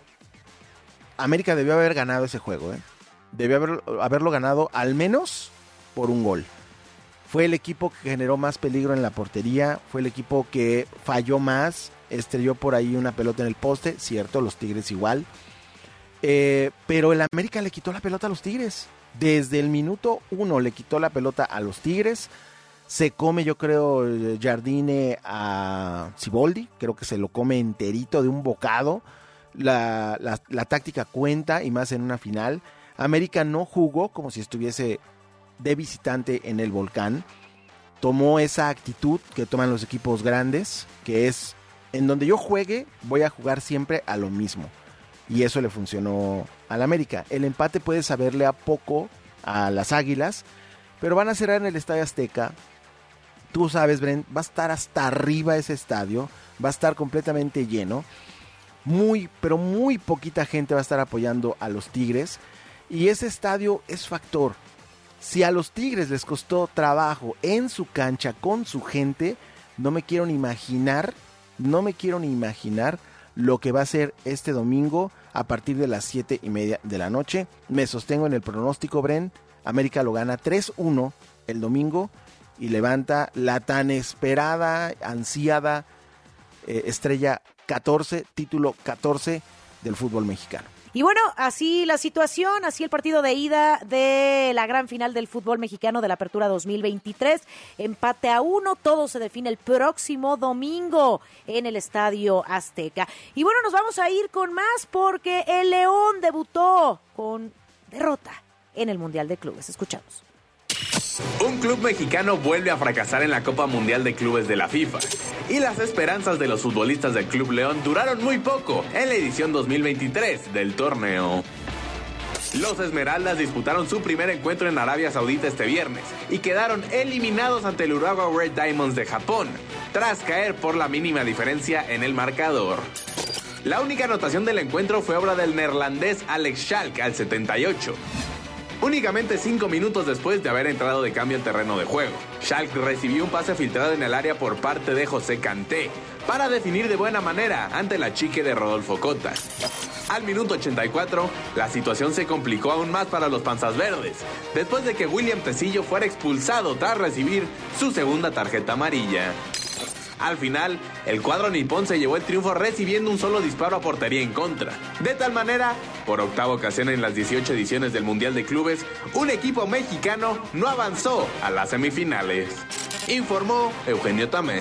América debió haber ganado ese juego, ¿eh? Debió haber, haberlo ganado al menos por un gol. Fue el equipo que generó más peligro en la portería, fue el equipo que falló más, estrelló por ahí una pelota en el poste, cierto, los Tigres igual. Eh, pero el América le quitó la pelota a los Tigres. Desde el minuto uno le quitó la pelota a los Tigres. Se come, yo creo, Jardine a Siboldi. Creo que se lo come enterito de un bocado. La, la, la táctica cuenta, y más en una final. América no jugó como si estuviese de visitante en el Volcán. Tomó esa actitud que toman los equipos grandes, que es, en donde yo juegue, voy a jugar siempre a lo mismo. Y eso le funcionó al América. El empate puede saberle a poco a las Águilas, pero van a cerrar en el Estadio Azteca. Tú sabes, Brent, va a estar hasta arriba ese estadio, va a estar completamente lleno. Muy, pero muy poquita gente va a estar apoyando a los Tigres. Y ese estadio es factor. Si a los Tigres les costó trabajo en su cancha, con su gente, no me quiero ni imaginar, no me quiero ni imaginar lo que va a ser este domingo a partir de las siete y media de la noche. Me sostengo en el pronóstico, Bren. América lo gana tres uno el domingo y levanta la tan esperada, ansiada eh, estrella catorce, título catorce del fútbol mexicano. Y bueno, así la situación, así el partido de ida de la gran final del fútbol mexicano de la Apertura dos mil veintitrés. Empate a uno, todo se define el próximo domingo en el Estadio Azteca. Y bueno, nos vamos a ir con más porque el León debutó con derrota en el Mundial de Clubes. Escuchamos. Un club mexicano vuelve a fracasar en la Copa Mundial de Clubes de la FIFA. Y las esperanzas de los futbolistas del Club León duraron muy poco en la edición dos mil veintitrés del torneo. Los Esmeraldas disputaron su primer encuentro en Arabia Saudita este viernes y quedaron eliminados ante el Urawa Red Diamonds de Japón, tras caer por la mínima diferencia en el marcador. La única anotación del encuentro fue obra del neerlandés Alex Schalk al setenta y ocho. Únicamente cinco minutos después de haber entrado de cambio al terreno de juego, Schalk recibió un pase filtrado en el área por parte de José Kanté para definir de buena manera ante la chique de Rodolfo Cota. Al minuto ochenta y cuatro, la situación se complicó aún más para los panzas verdes, después de que William Tecillo fuera expulsado tras recibir su segunda tarjeta amarilla. Al final, el cuadro nipón se llevó el triunfo recibiendo un solo disparo a portería en contra. De tal manera, por octava ocasión en las dieciocho ediciones del Mundial de Clubes, un equipo mexicano no avanzó a las semifinales. Informó Eugenio Tamés.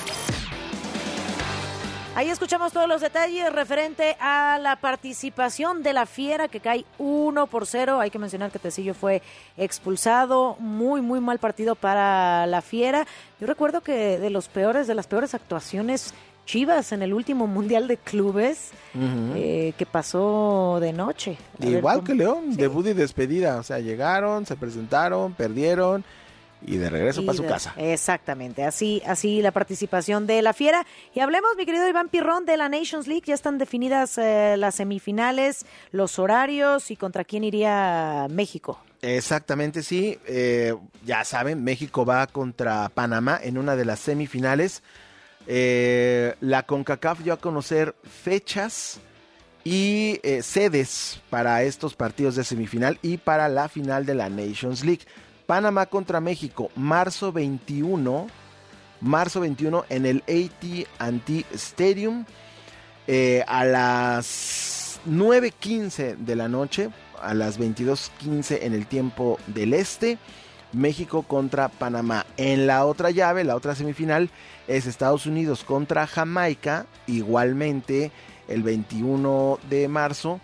Ahí escuchamos todos los detalles referente a la participación de la Fiera, que cae uno por cero. Hay que mencionar que Tecillo fue expulsado. Muy, muy mal partido para la Fiera. Yo recuerdo que de los peores, de las peores actuaciones Chivas en el último Mundial de Clubes, uh-huh. eh, que pasó de noche. A Igual que León, sí. Debut y despedida. O sea, llegaron, se presentaron, perdieron. Y de regreso para su casa. Exactamente, así así la participación de la Fiera. Y hablemos, mi querido Iván Pirrón, de la Nations League. Ya están definidas eh, las semifinales, los horarios y contra quién iría México. Exactamente, sí. Eh, ya saben, México va contra Panamá en una de las semifinales. Eh, la CONCACAF dio a conocer fechas y eh, sedes para estos partidos de semifinal y para la final de la Nations League. Panamá contra México, marzo veintiuno, marzo veintiuno en el A T and T Stadium, eh, a las nueve quince de la noche, a las veintidós quince en el tiempo del este, México contra Panamá. En la otra llave, la otra semifinal, es Estados Unidos contra Jamaica, igualmente el veintiuno de marzo,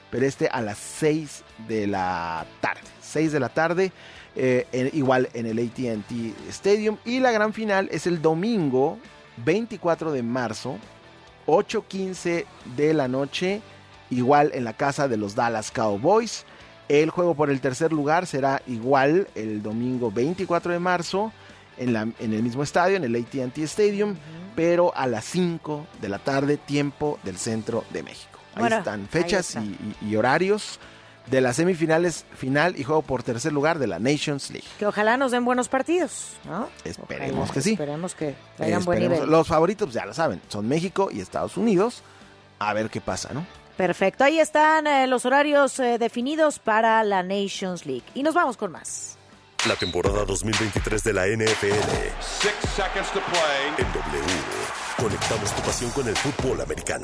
pero este a las seis de la tarde. seis de la tarde, eh, en, igual en el A T and T Stadium. Y la gran final es el domingo veinticuatro de marzo, ocho quince de la noche, igual en la casa de los Dallas Cowboys. El juego por el tercer lugar será igual el domingo veinticuatro de marzo, en, la, en el mismo estadio, en el A T and T Stadium, uh-huh. pero a las cinco de la tarde, tiempo del centro de México. Ahí bueno, están fechas ahí está. y, y, y horarios de las semifinales, final y juego por tercer lugar de la Nations League. Que ojalá nos den buenos partidos, ¿no? Esperemos ojalá, que sí. Esperemos que traigan buen nivel. Los favoritos, pues ya lo saben, son México y Estados Unidos. A ver qué pasa, ¿no? Perfecto, ahí están eh, los horarios eh, definidos para la Nations League. Y nos vamos con más. La temporada dos mil veintitrés de la N F L. Six seconds to play. En W. Conectamos tu pasión con el fútbol americano.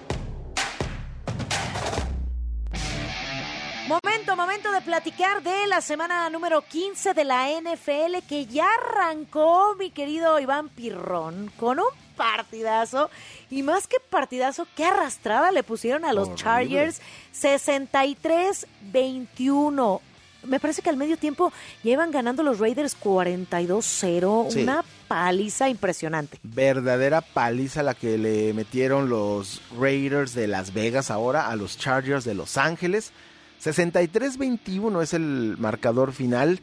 Momento, momento de platicar de la semana número quince de la N F L que ya arrancó, mi querido Iván Pirrón, con un partidazo. Y más que partidazo, qué arrastrada le pusieron a los Horrible. Chargers, sesenta y tres veintiuno. Me parece que al medio tiempo llevan ganando los Raiders cuarenta y dos cero. Sí. Una paliza impresionante. Verdadera paliza la que le metieron los Raiders de Las Vegas ahora a los Chargers de Los Ángeles. sesenta y tres veintiuno es el marcador final.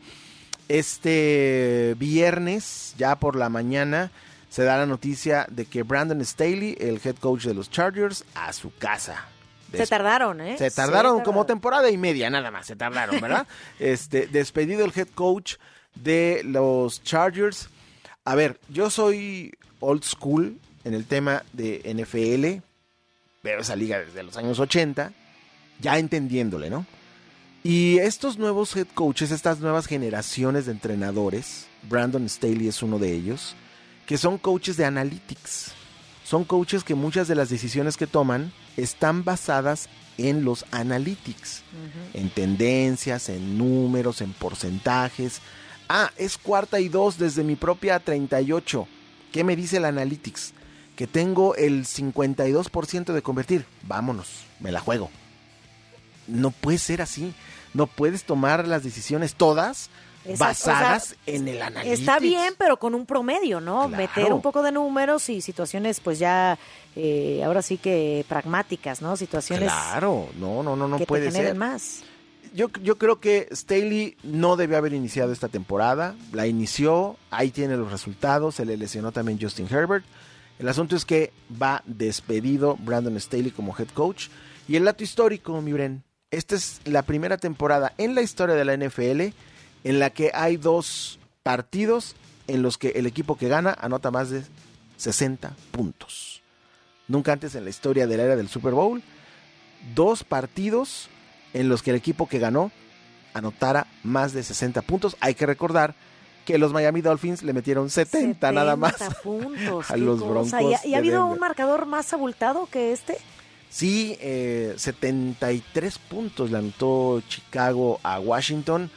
Este viernes, ya por la mañana, se da la noticia de que Brandon Staley, el head coach de los Chargers, a su casa. Se tardaron, ¿eh? Se tardaron, se tardaron como temporada y media, nada más, se tardaron, ¿verdad? este, despedido el head coach de los Chargers. A ver, yo soy old school en el tema de N F L, veo esa liga desde los años ochenta, ya entendiéndole, ¿no? Y estos nuevos head coaches, estas nuevas generaciones de entrenadores, Brandon Staley es uno de ellos, que son coaches de analytics. Son coaches que muchas de las decisiones que toman están basadas en los analytics, uh-huh. en tendencias, en números, en porcentajes. Ah, es cuarta y dos desde mi propia treinta y ocho. ¿Qué me dice el analytics? Que tengo el cincuenta y dos por ciento de convertir. Vámonos, me la juego. No puede ser así. No puedes tomar las decisiones todas Esa, basadas o sea, en el análisis. Está bien, pero con un promedio, ¿no? Claro. Meter un poco de números y situaciones, pues ya, eh, ahora sí que pragmáticas, ¿no? Situaciones. Claro, no, no, no, no que puede te generen ser. más. Yo, yo creo que Staley no debió haber iniciado esta temporada. La inició, ahí tiene los resultados. Se le lesionó también Justin Herbert. El asunto es que va despedido Brandon Staley como head coach. Y el dato histórico, mi Bren, esta es la primera temporada en la historia de la N F L en la que hay dos partidos en los que el equipo que gana anota más de sesenta puntos. Nunca antes en la historia de la era del Super Bowl, dos partidos en los que el equipo que ganó anotara más de sesenta puntos. Hay que recordar que los Miami Dolphins le metieron setenta, setenta nada más puntos, a los Broncos. ¿Y ha, y ha habido Denver. un marcador más abultado que este? Sí, eh, setenta y tres puntos le anotó Chicago a Washington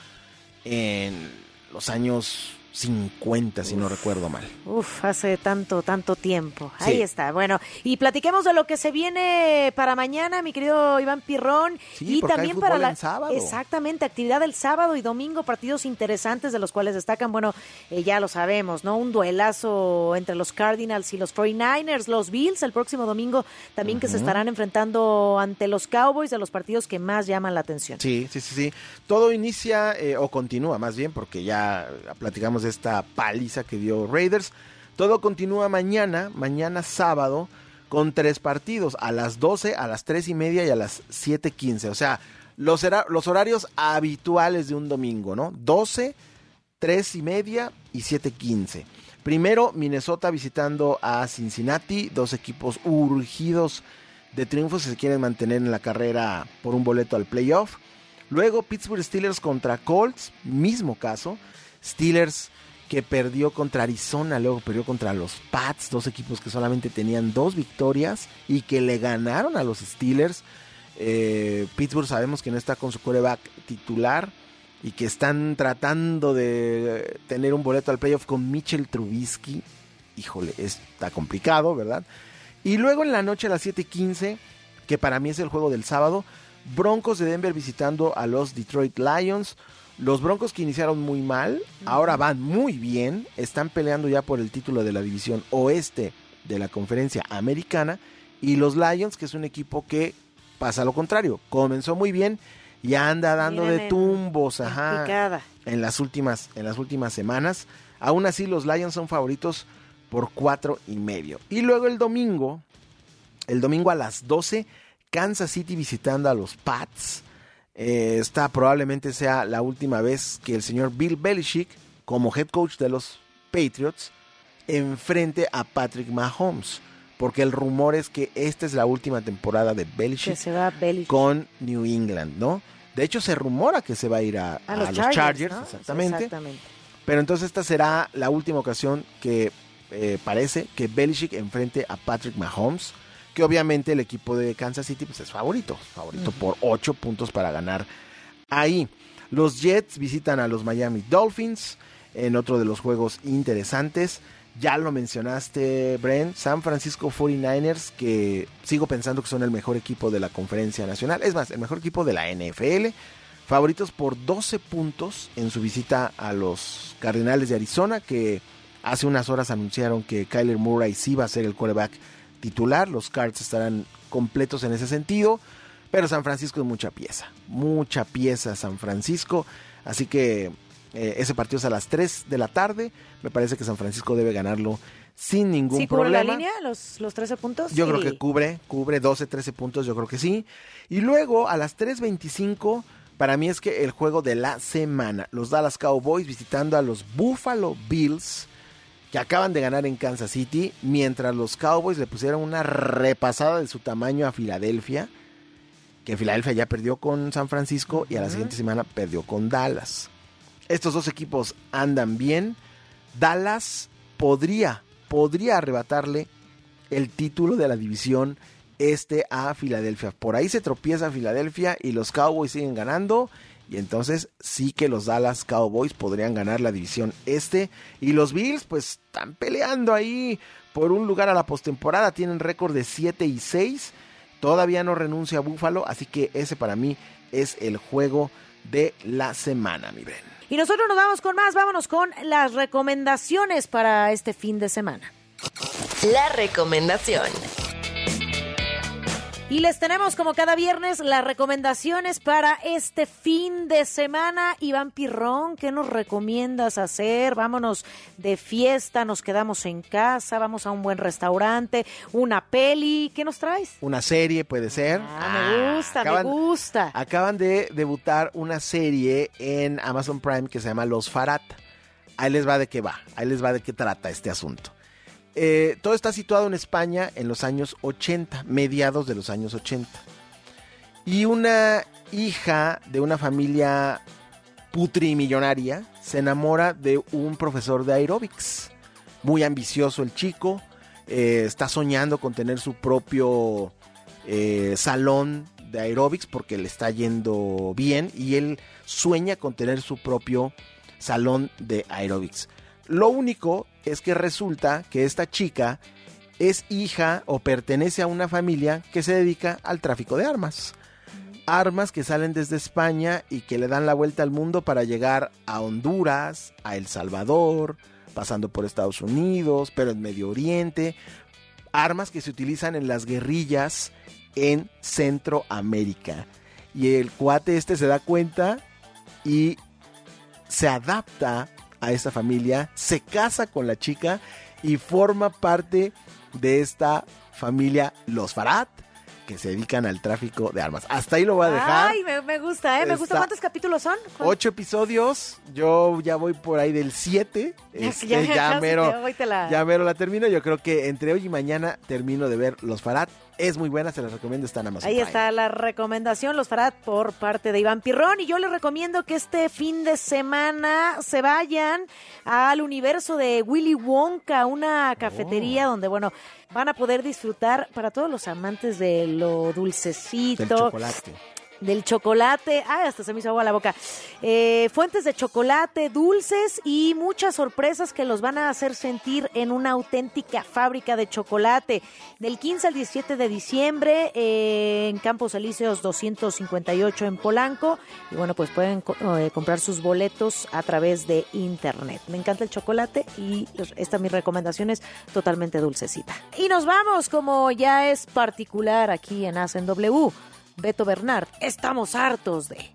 en los años cincuenta, si uf, no recuerdo mal. Uf, hace tanto, tanto tiempo. Sí. Ahí está. Bueno, y platiquemos de lo que se viene para mañana, mi querido Iván Pirrón. Sí, y también para la. En sábado. Exactamente, actividad el sábado y domingo, partidos interesantes de los cuales destacan, bueno, eh, ya lo sabemos, ¿no? Un duelazo entre los Cardinals y los cuarenta y nueve ers, los Bills el próximo domingo también, uh-huh. que se estarán enfrentando ante los Cowboys, de los partidos que más llaman la atención. Sí, sí, sí, sí. Todo inicia, eh, o continúa más bien, porque ya platicamos de esta paliza que dio Raiders. Todo continúa mañana, mañana sábado, con tres partidos, a las doce, a las tres y media y a las siete quince. O sea, los, era, los horarios habituales de un domingo, ¿no? doce, tres y media y siete quince. Primero, Minnesota visitando a Cincinnati, dos equipos urgidos de triunfos si se quieren mantener en la carrera por un boleto al playoff. Luego, Pittsburgh Steelers contra Colts, mismo caso. Steelers que perdió contra Arizona, luego perdió contra los Pats, dos equipos que solamente tenían dos victorias y que le ganaron a los Steelers. Eh, Pittsburgh sabemos que no está con su quarterback titular y que están tratando de tener un boleto al playoff con Mitchell Trubisky. Híjole, está complicado, ¿verdad? Y luego en la noche a las siete quince, que para mí es el juego del sábado, Broncos de Denver visitando a los Detroit Lions. Los Broncos, que iniciaron muy mal, ahora van muy bien, están peleando ya por el título de la división oeste de la conferencia americana, y los Lions, que es un equipo que pasa lo contrario, comenzó muy bien y anda dando Miren de tumbos en, ajá, en las últimas en las últimas semanas. Aún así, los Lions son favoritos por cuatro y medio. Y luego el domingo, el domingo a las doce, Kansas City visitando a los Pats. Eh, esta probablemente sea la última vez que el señor Bill Belichick, como head coach de los Patriots, enfrente a Patrick Mahomes, porque el rumor es que esta es la última temporada de Belichick, que se va Belichick con New England, ¿no? De hecho, se rumora que se va a ir a, a, a los, los Chargers, Chargers, ¿no? exactamente. exactamente. Pero entonces esta será la última ocasión que eh, parece que Belichick enfrente a Patrick Mahomes, que obviamente el equipo de Kansas City pues es favorito, favorito uh-huh. por ocho puntos para ganar ahí. Los Jets visitan a los Miami Dolphins en otro de los juegos interesantes. Ya lo mencionaste, Brent, San Francisco cuarenta y nueve ers, que sigo pensando que son el mejor equipo de la Conferencia Nacional, es más, el mejor equipo de la N F L, favoritos por doce puntos en su visita a los Cardenales de Arizona, que hace unas horas anunciaron que Kyler Murray sí va a ser el quarterback titular. Los Cards estarán completos en ese sentido, pero San Francisco es mucha pieza, mucha pieza San Francisco, así que eh, ese partido es a las tres de la tarde, me parece que San Francisco debe ganarlo sin ningún ¿Sí cubre problema. la línea, los, los trece puntos? Yo sí. creo que cubre, cubre doce, trece puntos, yo creo que sí. Y luego a las tres veinticinco, para mí es que el juego de la semana, los Dallas Cowboys visitando a los Buffalo Bills, que acaban de ganar en Kansas City, mientras los Cowboys le pusieron una repasada de su tamaño a Filadelfia, que Filadelfia ya perdió con San Francisco uh-huh. y a la siguiente semana perdió con Dallas. Estos dos equipos andan bien. Dallas podría, podría arrebatarle el título de la división este a Filadelfia. Por ahí se tropieza Filadelfia y los Cowboys siguen ganando. Y entonces sí que los Dallas Cowboys podrían ganar la división este. Y los Bills pues están peleando ahí por un lugar a la postemporada. Tienen récord de siete y seis. Todavía no renuncia a Buffalo. Así que ese para mí es el juego de la semana, mi Bren. Y nosotros nos vamos con más. Vámonos con las recomendaciones para este fin de semana. La recomendación. Y les tenemos como cada viernes las recomendaciones para este fin de semana. Iván Pirrón, ¿qué nos recomiendas hacer? Vámonos de fiesta, nos quedamos en casa, vamos a un buen restaurante, una peli, ¿qué nos traes? Una serie puede ser. Ah, me gusta, acaban, me gusta. Acaban de debutar una serie en Amazon Prime que se llama Los Farad. Ahí les va de qué va, ahí les va de qué trata este asunto. Eh, todo está situado en España en los años ochenta, mediados de los años ochenta. Y una hija de una familia putrimillonaria se enamora de un profesor de aeróbics. Muy ambicioso el chico, eh, está soñando con tener su propio eh, salón de aeróbics porque le está yendo bien y él sueña con tener su propio salón de aeróbics. Lo único es que resulta que esta chica es hija o pertenece a una familia que se dedica al tráfico de armas. Armas que salen desde España y que le dan la vuelta al mundo para llegar a Honduras, a El Salvador, pasando por Estados Unidos, pero en Medio Oriente. Armas que se utilizan en las guerrillas en Centroamérica. Y el cuate este se da cuenta y se adapta a esta familia, se casa con la chica y forma parte de esta familia Los Farad, que se dedican al tráfico de armas. Hasta ahí lo voy a dejar. Ay, me, me gusta, ¿eh? Me gusta. ¿Cuántos capítulos son? ¿Cuántos? Ocho episodios. Yo ya voy por ahí del siete. Ya, este, ya, ya, ya, mero, voy, te la... ya mero la termino. Yo creo que entre hoy y mañana termino de ver Los Farad. Es muy buena, se las recomiendo, está en Amazon Ahí Prime. está la recomendación, Los Farad, por parte de Iván Pirrón. Y yo les recomiendo que este fin de semana se vayan al universo de Willy Wonka, una cafetería oh. donde, bueno, van a poder disfrutar para todos los amantes de lo dulcecito. Del chocolate. del chocolate. Ay, hasta se me hizo agua la boca. Eh, fuentes de chocolate, dulces y muchas sorpresas que los van a hacer sentir en una auténtica fábrica de chocolate. Del quince al diecisiete de diciembre eh, en Campos Elíseos doscientos cincuenta y ocho en Polanco. Y bueno, pues pueden eh, comprar sus boletos a través de internet. Me encanta el chocolate y esta mi recomendación es totalmente dulcecita. Y nos vamos, como ya es particular aquí en Hacen W. Beto Bernard, estamos hartos de...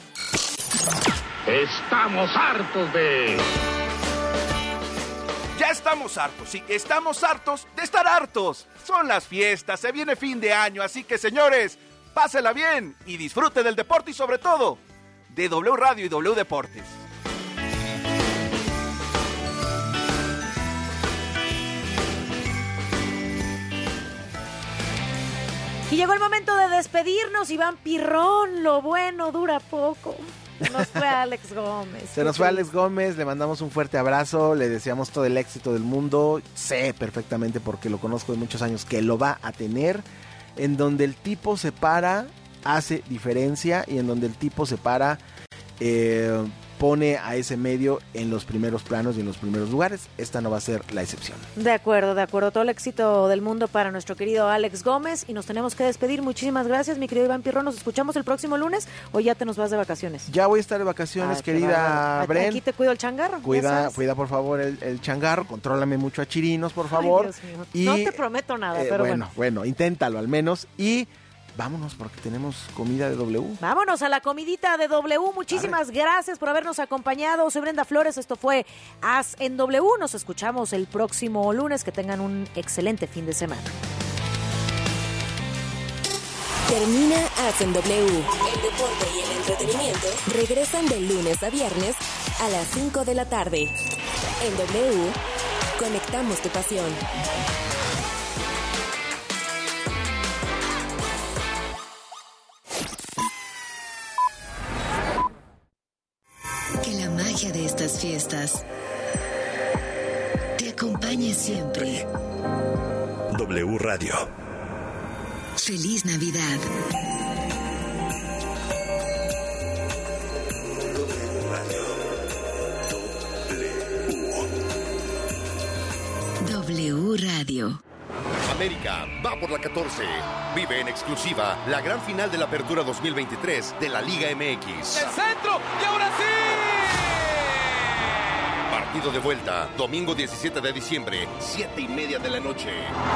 Estamos hartos de... Ya estamos hartos, sí, estamos hartos de estar hartos. Son las fiestas, se viene fin de año, así que señores, pásela bien y disfrute del deporte y sobre todo de W Radio y W Deportes. Y llegó el momento de despedirnos, Iván Pirrón. Lo bueno dura poco. Se nos fue Alex Gómez. Se nos fue Alex Gómez, le mandamos un fuerte abrazo, le deseamos todo el éxito del mundo. Sé perfectamente, porque lo conozco de muchos años, que lo va a tener. En donde el tipo se para, hace diferencia, y en donde el tipo se para, eh, pone a ese medio en los primeros planos y en los primeros lugares. Esta no va a ser la excepción. De acuerdo, de acuerdo. Todo el éxito del mundo para nuestro querido Alex Gómez. Y nos tenemos que despedir. Muchísimas gracias, mi querido Iván Pirrón. ¿Nos escuchamos el próximo lunes o ya te nos vas de vacaciones? Ya voy a estar de vacaciones, ah, querida Bren. Aquí te cuido el changarro. Cuida, cuida por favor el, el changarro. Contrólame mucho a Chirinos, por favor. Ay, Dios mío. Y, no te prometo nada, eh, pero bueno. Bueno, bueno, inténtalo al menos. Y... vámonos, porque tenemos comida de W. Vámonos a la comidita de W. Muchísimas gracias por habernos acompañado. Soy Brenda Flores. Esto fue Haz en W. Nos escuchamos el próximo lunes. Que tengan un excelente fin de semana. Termina Haz en W. El deporte y el entretenimiento regresan de lunes a viernes a las cinco de la tarde. En W, conectamos tu pasión. Que la magia de estas fiestas te acompañe siempre. W Radio. Feliz Navidad. W Radio. América va por la catorce. Vive en exclusiva la gran final de la Apertura dos mil veintitrés de la Liga M X. ¡El centro! ¡Y ahora sí! Partido de vuelta, domingo diecisiete de diciembre, siete y media de la noche.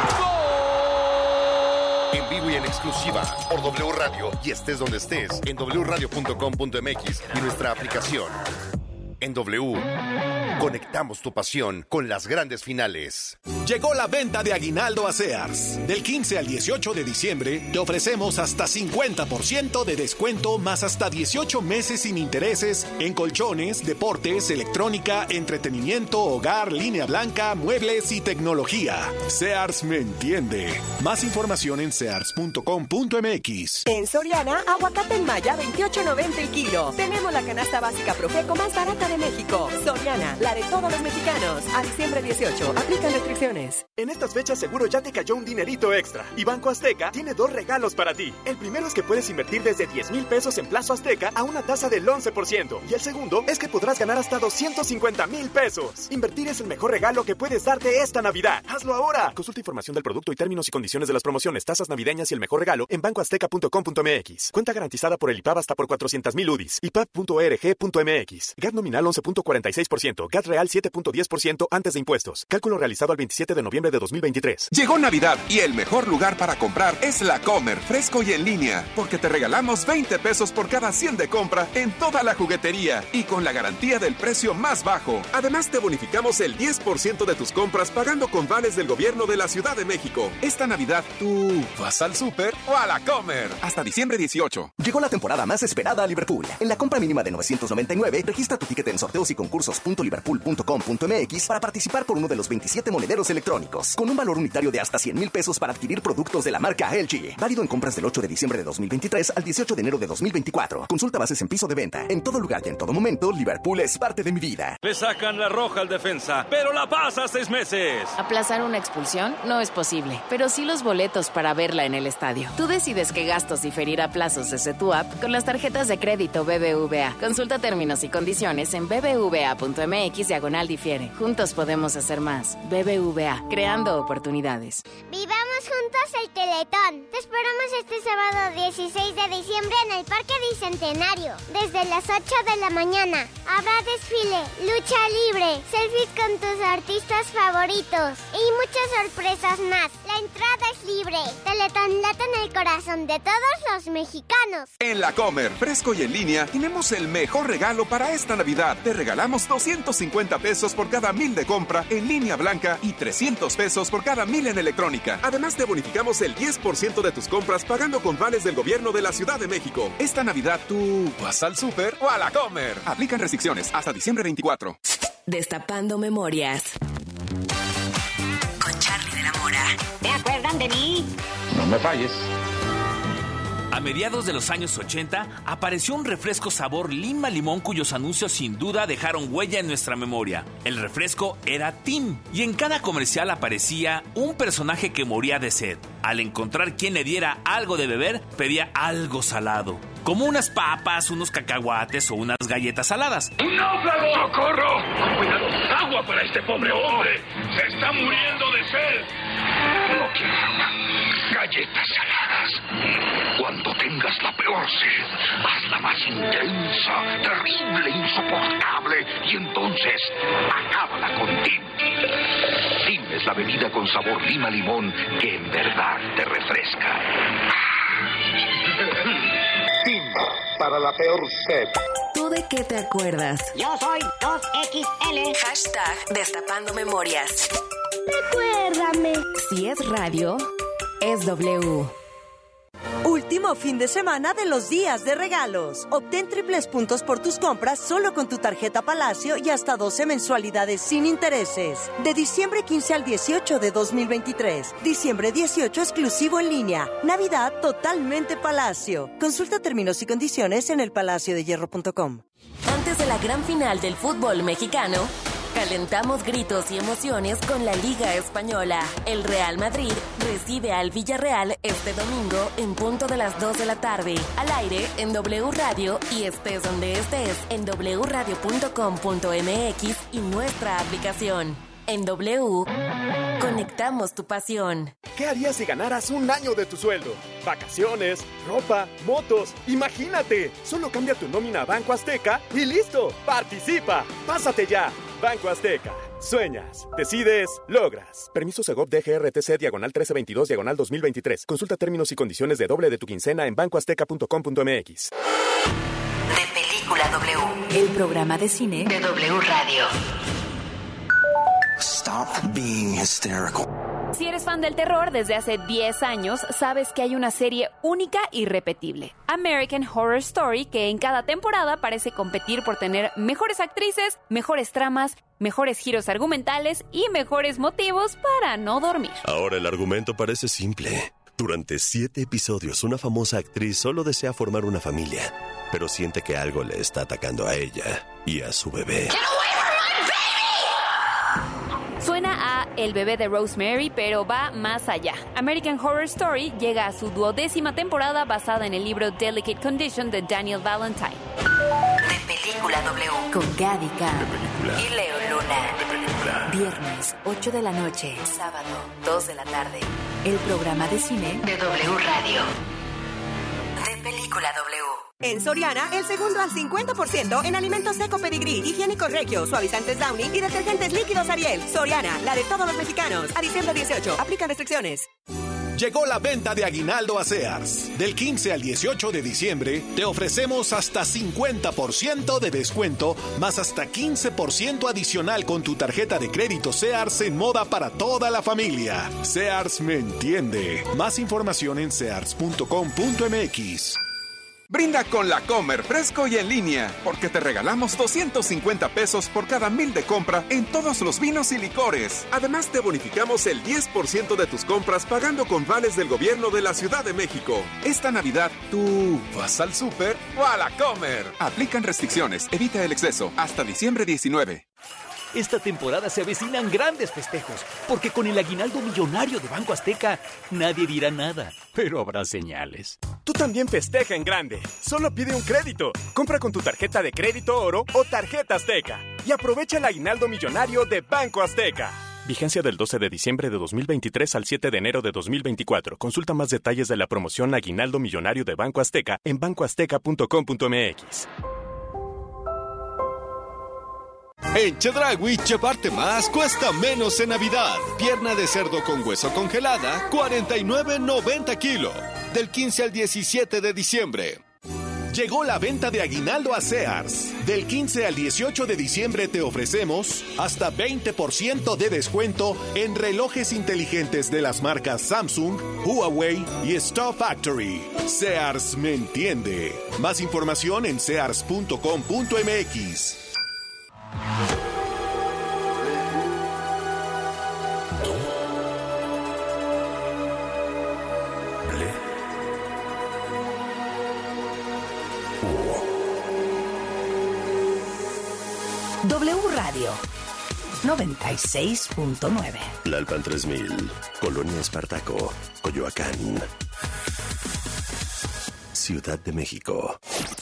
¡Gol! En vivo y en exclusiva por W Radio, y estés donde estés, en w radio punto com punto m x y nuestra aplicación. En W, conectamos tu pasión con las grandes finales. Llegó la venta de aguinaldo a Sears. Del quince al dieciocho de diciembre te ofrecemos hasta cincuenta por ciento de descuento más hasta dieciocho meses sin intereses en colchones, deportes, electrónica, entretenimiento, hogar, línea blanca, muebles y tecnología. Sears me entiende. Más información en sears punto com punto m x. En Soriana, aguacate en malla veintiocho noventa el kilo. Tenemos la canasta básica Profeco más barata de México. Soriana, la de todos los mexicanos. A diciembre dieciocho, aplican restricciones. En estas fechas seguro ya te cayó un dinerito extra. Y Banco Azteca tiene dos regalos para ti. El primero es que puedes invertir desde diez mil pesos en Plazo Azteca a una tasa del once por ciento. Y el segundo es que podrás ganar hasta doscientos cincuenta mil pesos. Invertir es el mejor regalo que puedes darte esta Navidad. ¡Hazlo ahora! Consulta información del producto y términos y condiciones de las promociones, tasas navideñas y el mejor regalo en banco azteca punto com punto m x. Cuenta garantizada por el I P A B hasta por cuatrocientos mil U D I S. I P A B punto org punto m x. G A T nominal once punto cuarenta y seis por ciento. G A T real siete punto diez por ciento antes de impuestos. Cálculo realizado al veintisiete de noviembre de dos mil veintitrés. Llegó Navidad y el mejor lugar para comprar es La Comer, fresco y en línea, porque te regalamos veinte pesos por cada cien de compra en toda la juguetería y con la garantía del precio más bajo. Además, te bonificamos el diez por ciento de tus compras pagando con vales del gobierno de la Ciudad de México. Esta Navidad, ¿tú vas al súper o a La Comer? Hasta diciembre dieciocho. Llegó la temporada más esperada a Liverpool. En la compra mínima de novecientos noventa y nueve, registra tu ticket Regístrate en sorteos y concursos punto liverpool punto com punto m x para participar por uno de los veintisiete monederos electrónicos, con un valor unitario de hasta cien mil pesos para adquirir productos de la marca L G. Válido en compras del ocho de diciembre de dos mil veintitrés al dieciocho de enero de dos mil veinticuatro. Consulta bases en piso de venta. En todo lugar y en todo momento, Liverpool es parte de mi vida. Le sacan la roja al defensa, pero la pasa seis meses. Aplazar una expulsión no es posible, pero sí los boletos para verla en el estadio. Tú decides qué gastos diferir a plazos desde tu app con las tarjetas de crédito B B V A. Consulta términos y condiciones en b b v a punto m x diagonal difiere. Juntos podemos hacer más. B B V A, creando oportunidades. Vivamos juntos el Teletón. Te esperamos este sábado dieciséis de diciembre en el Parque Bicentenario. Desde las ocho de la mañana. Habrá desfile, lucha libre, selfies con tus artistas favoritos y muchas sorpresas más. La entrada es libre. Teletón late en el corazón de todos los mexicanos. En La Comer, fresco y en línea, tenemos el mejor regalo para esta Navidad. Te regalamos doscientos cincuenta pesos por cada mil de compra en línea blanca y trescientos pesos por cada mil en electrónica. Además, te bonificamos el diez por ciento de tus compras pagando con vales del gobierno de la Ciudad de México. Esta Navidad, ¿tú vas al súper o a La Comer? Aplican restricciones hasta diciembre veinticuatro. Destapando memorias. Con Charlie de la Mora. ¿Te acuerdan de mí? No me falles. A mediados de los años ochenta apareció un refresco sabor lima limón cuyos anuncios sin duda dejaron huella en nuestra memoria. El refresco era Tim y en cada comercial aparecía un personaje que moría de sed. Al encontrar quien le diera algo de beber, pedía algo salado, como unas papas, unos cacahuates o unas galletas saladas. ¡Un náufrago! ¡Socorro! ¡Cuidado! ¡Agua para este pobre hombre! ¡Se está muriendo de sed! No quiero agua. Galletas saladas. Cuando tengas la peor sed, hazla más intensa, terrible, insoportable, y entonces acábala con Tim. Tim es la bebida con sabor lima-limón que en verdad te refresca. Tim, para la peor sed. ¿Tú de qué te acuerdas? Yo soy dos equis ele. Hashtag Destapando Memorias. Recuérdame. Si es radio, es W. Último fin de semana de los días de regalos. Obtén triples puntos por tus compras solo con tu tarjeta Palacio y hasta doce mensualidades sin intereses. De diciembre quince al dieciocho de dos mil veintitrés. Diciembre dieciocho exclusivo en línea. Navidad totalmente Palacio. Consulta términos y condiciones en el palacio de hierro punto com. Antes de la gran final del fútbol mexicano, calentamos gritos y emociones con la Liga Española. El Real Madrid recibe al Villarreal este domingo en punto de las dos de la tarde. Al aire en W Radio y estés donde estés en w radio punto com punto m x y nuestra aplicación. En W, conectamos tu pasión. ¿Qué harías si ganaras un año de tu sueldo? Vacaciones, ropa, motos. ¡Imagínate! Solo cambia tu nómina a Banco Azteca y ¡listo! ¡Participa! ¡Pásate ya! Banco Azteca. Sueñas, decides, logras. Permiso Segov D G R T C diagonal trece veintidós diagonal dos mil veintitrés. Consulta términos y condiciones de doble de tu quincena en banco azteca punto com punto m x. De Película W, el programa de cine de W Radio. Stop being hysterical. Si eres fan del terror desde hace diez años, sabes que hay una serie única y repetible, American Horror Story, que en cada temporada parece competir por tener mejores actrices, mejores tramas, mejores giros argumentales y mejores motivos para no dormir. Ahora el argumento parece simple. Durante siete episodios, una famosa actriz solo desea formar una familia, pero siente que algo le está atacando a ella y a su bebé. Suena a El bebé de Rosemary, pero va más allá. American Horror Story llega a su duodécima temporada basada en el libro Delicate Condition de Daniel Valentine. De Película W, con Gatica y Leo Luna. Viernes, ocho de la noche. Sábado, dos de la tarde. El programa de cine de W Radio. De Película W. En Soriana, el segundo al cincuenta por ciento en alimentos Seco Pedigrí, higiénicos Regio, suavizantes Downy y detergentes líquidos Ariel. Soriana, la de todos los mexicanos. A diciembre dieciocho, aplican restricciones. Llegó la venta de aguinaldo a Sears. Del quince al dieciocho de diciembre, te ofrecemos hasta cincuenta por ciento de descuento, más hasta quince por ciento adicional con tu tarjeta de crédito Sears en moda para toda la familia. Sears me entiende. Más información en sears punto com punto m x. Brinda con La Comer, fresco y en línea, porque te regalamos doscientos cincuenta pesos por cada mil de compra en todos los vinos y licores. Además, te bonificamos el diez por ciento de tus compras pagando con vales del gobierno de la Ciudad de México. Esta Navidad, ¿tú vas al súper o a La Comer? Aplican restricciones, evita el exceso. Hasta diciembre diecinueve. Esta temporada se avecinan grandes festejos, porque con el aguinaldo millonario de Banco Azteca, nadie dirá nada, pero habrá señales. Tú también festeja en grande. Solo pide un crédito. Compra con tu tarjeta de crédito Oro o tarjeta Azteca. Y aprovecha el aguinaldo millonario de Banco Azteca. Vigencia del doce de diciembre de dos mil veintitrés al siete de enero de dos mil veinticuatro. Consulta más detalles de la promoción Aguinaldo Millonario de Banco Azteca en banco azteca punto com punto m x. En Chedraui, llevarte más cuesta menos en Navidad. Pierna de cerdo con hueso congelada, cuarenta y nueve noventa kilo. Del quince al diecisiete de diciembre. Llegó la venta de aguinaldo a Sears. Del quince al dieciocho de diciembre te ofrecemos hasta veinte por ciento de descuento en relojes inteligentes de las marcas Samsung, Huawei y Star Factory. Sears me entiende. Más información en sears punto com punto m x. W Radio noventa y seis punto nueve. Tlalpan tres mil, Colonia Espartaco, Coyoacán, Ciudad de México.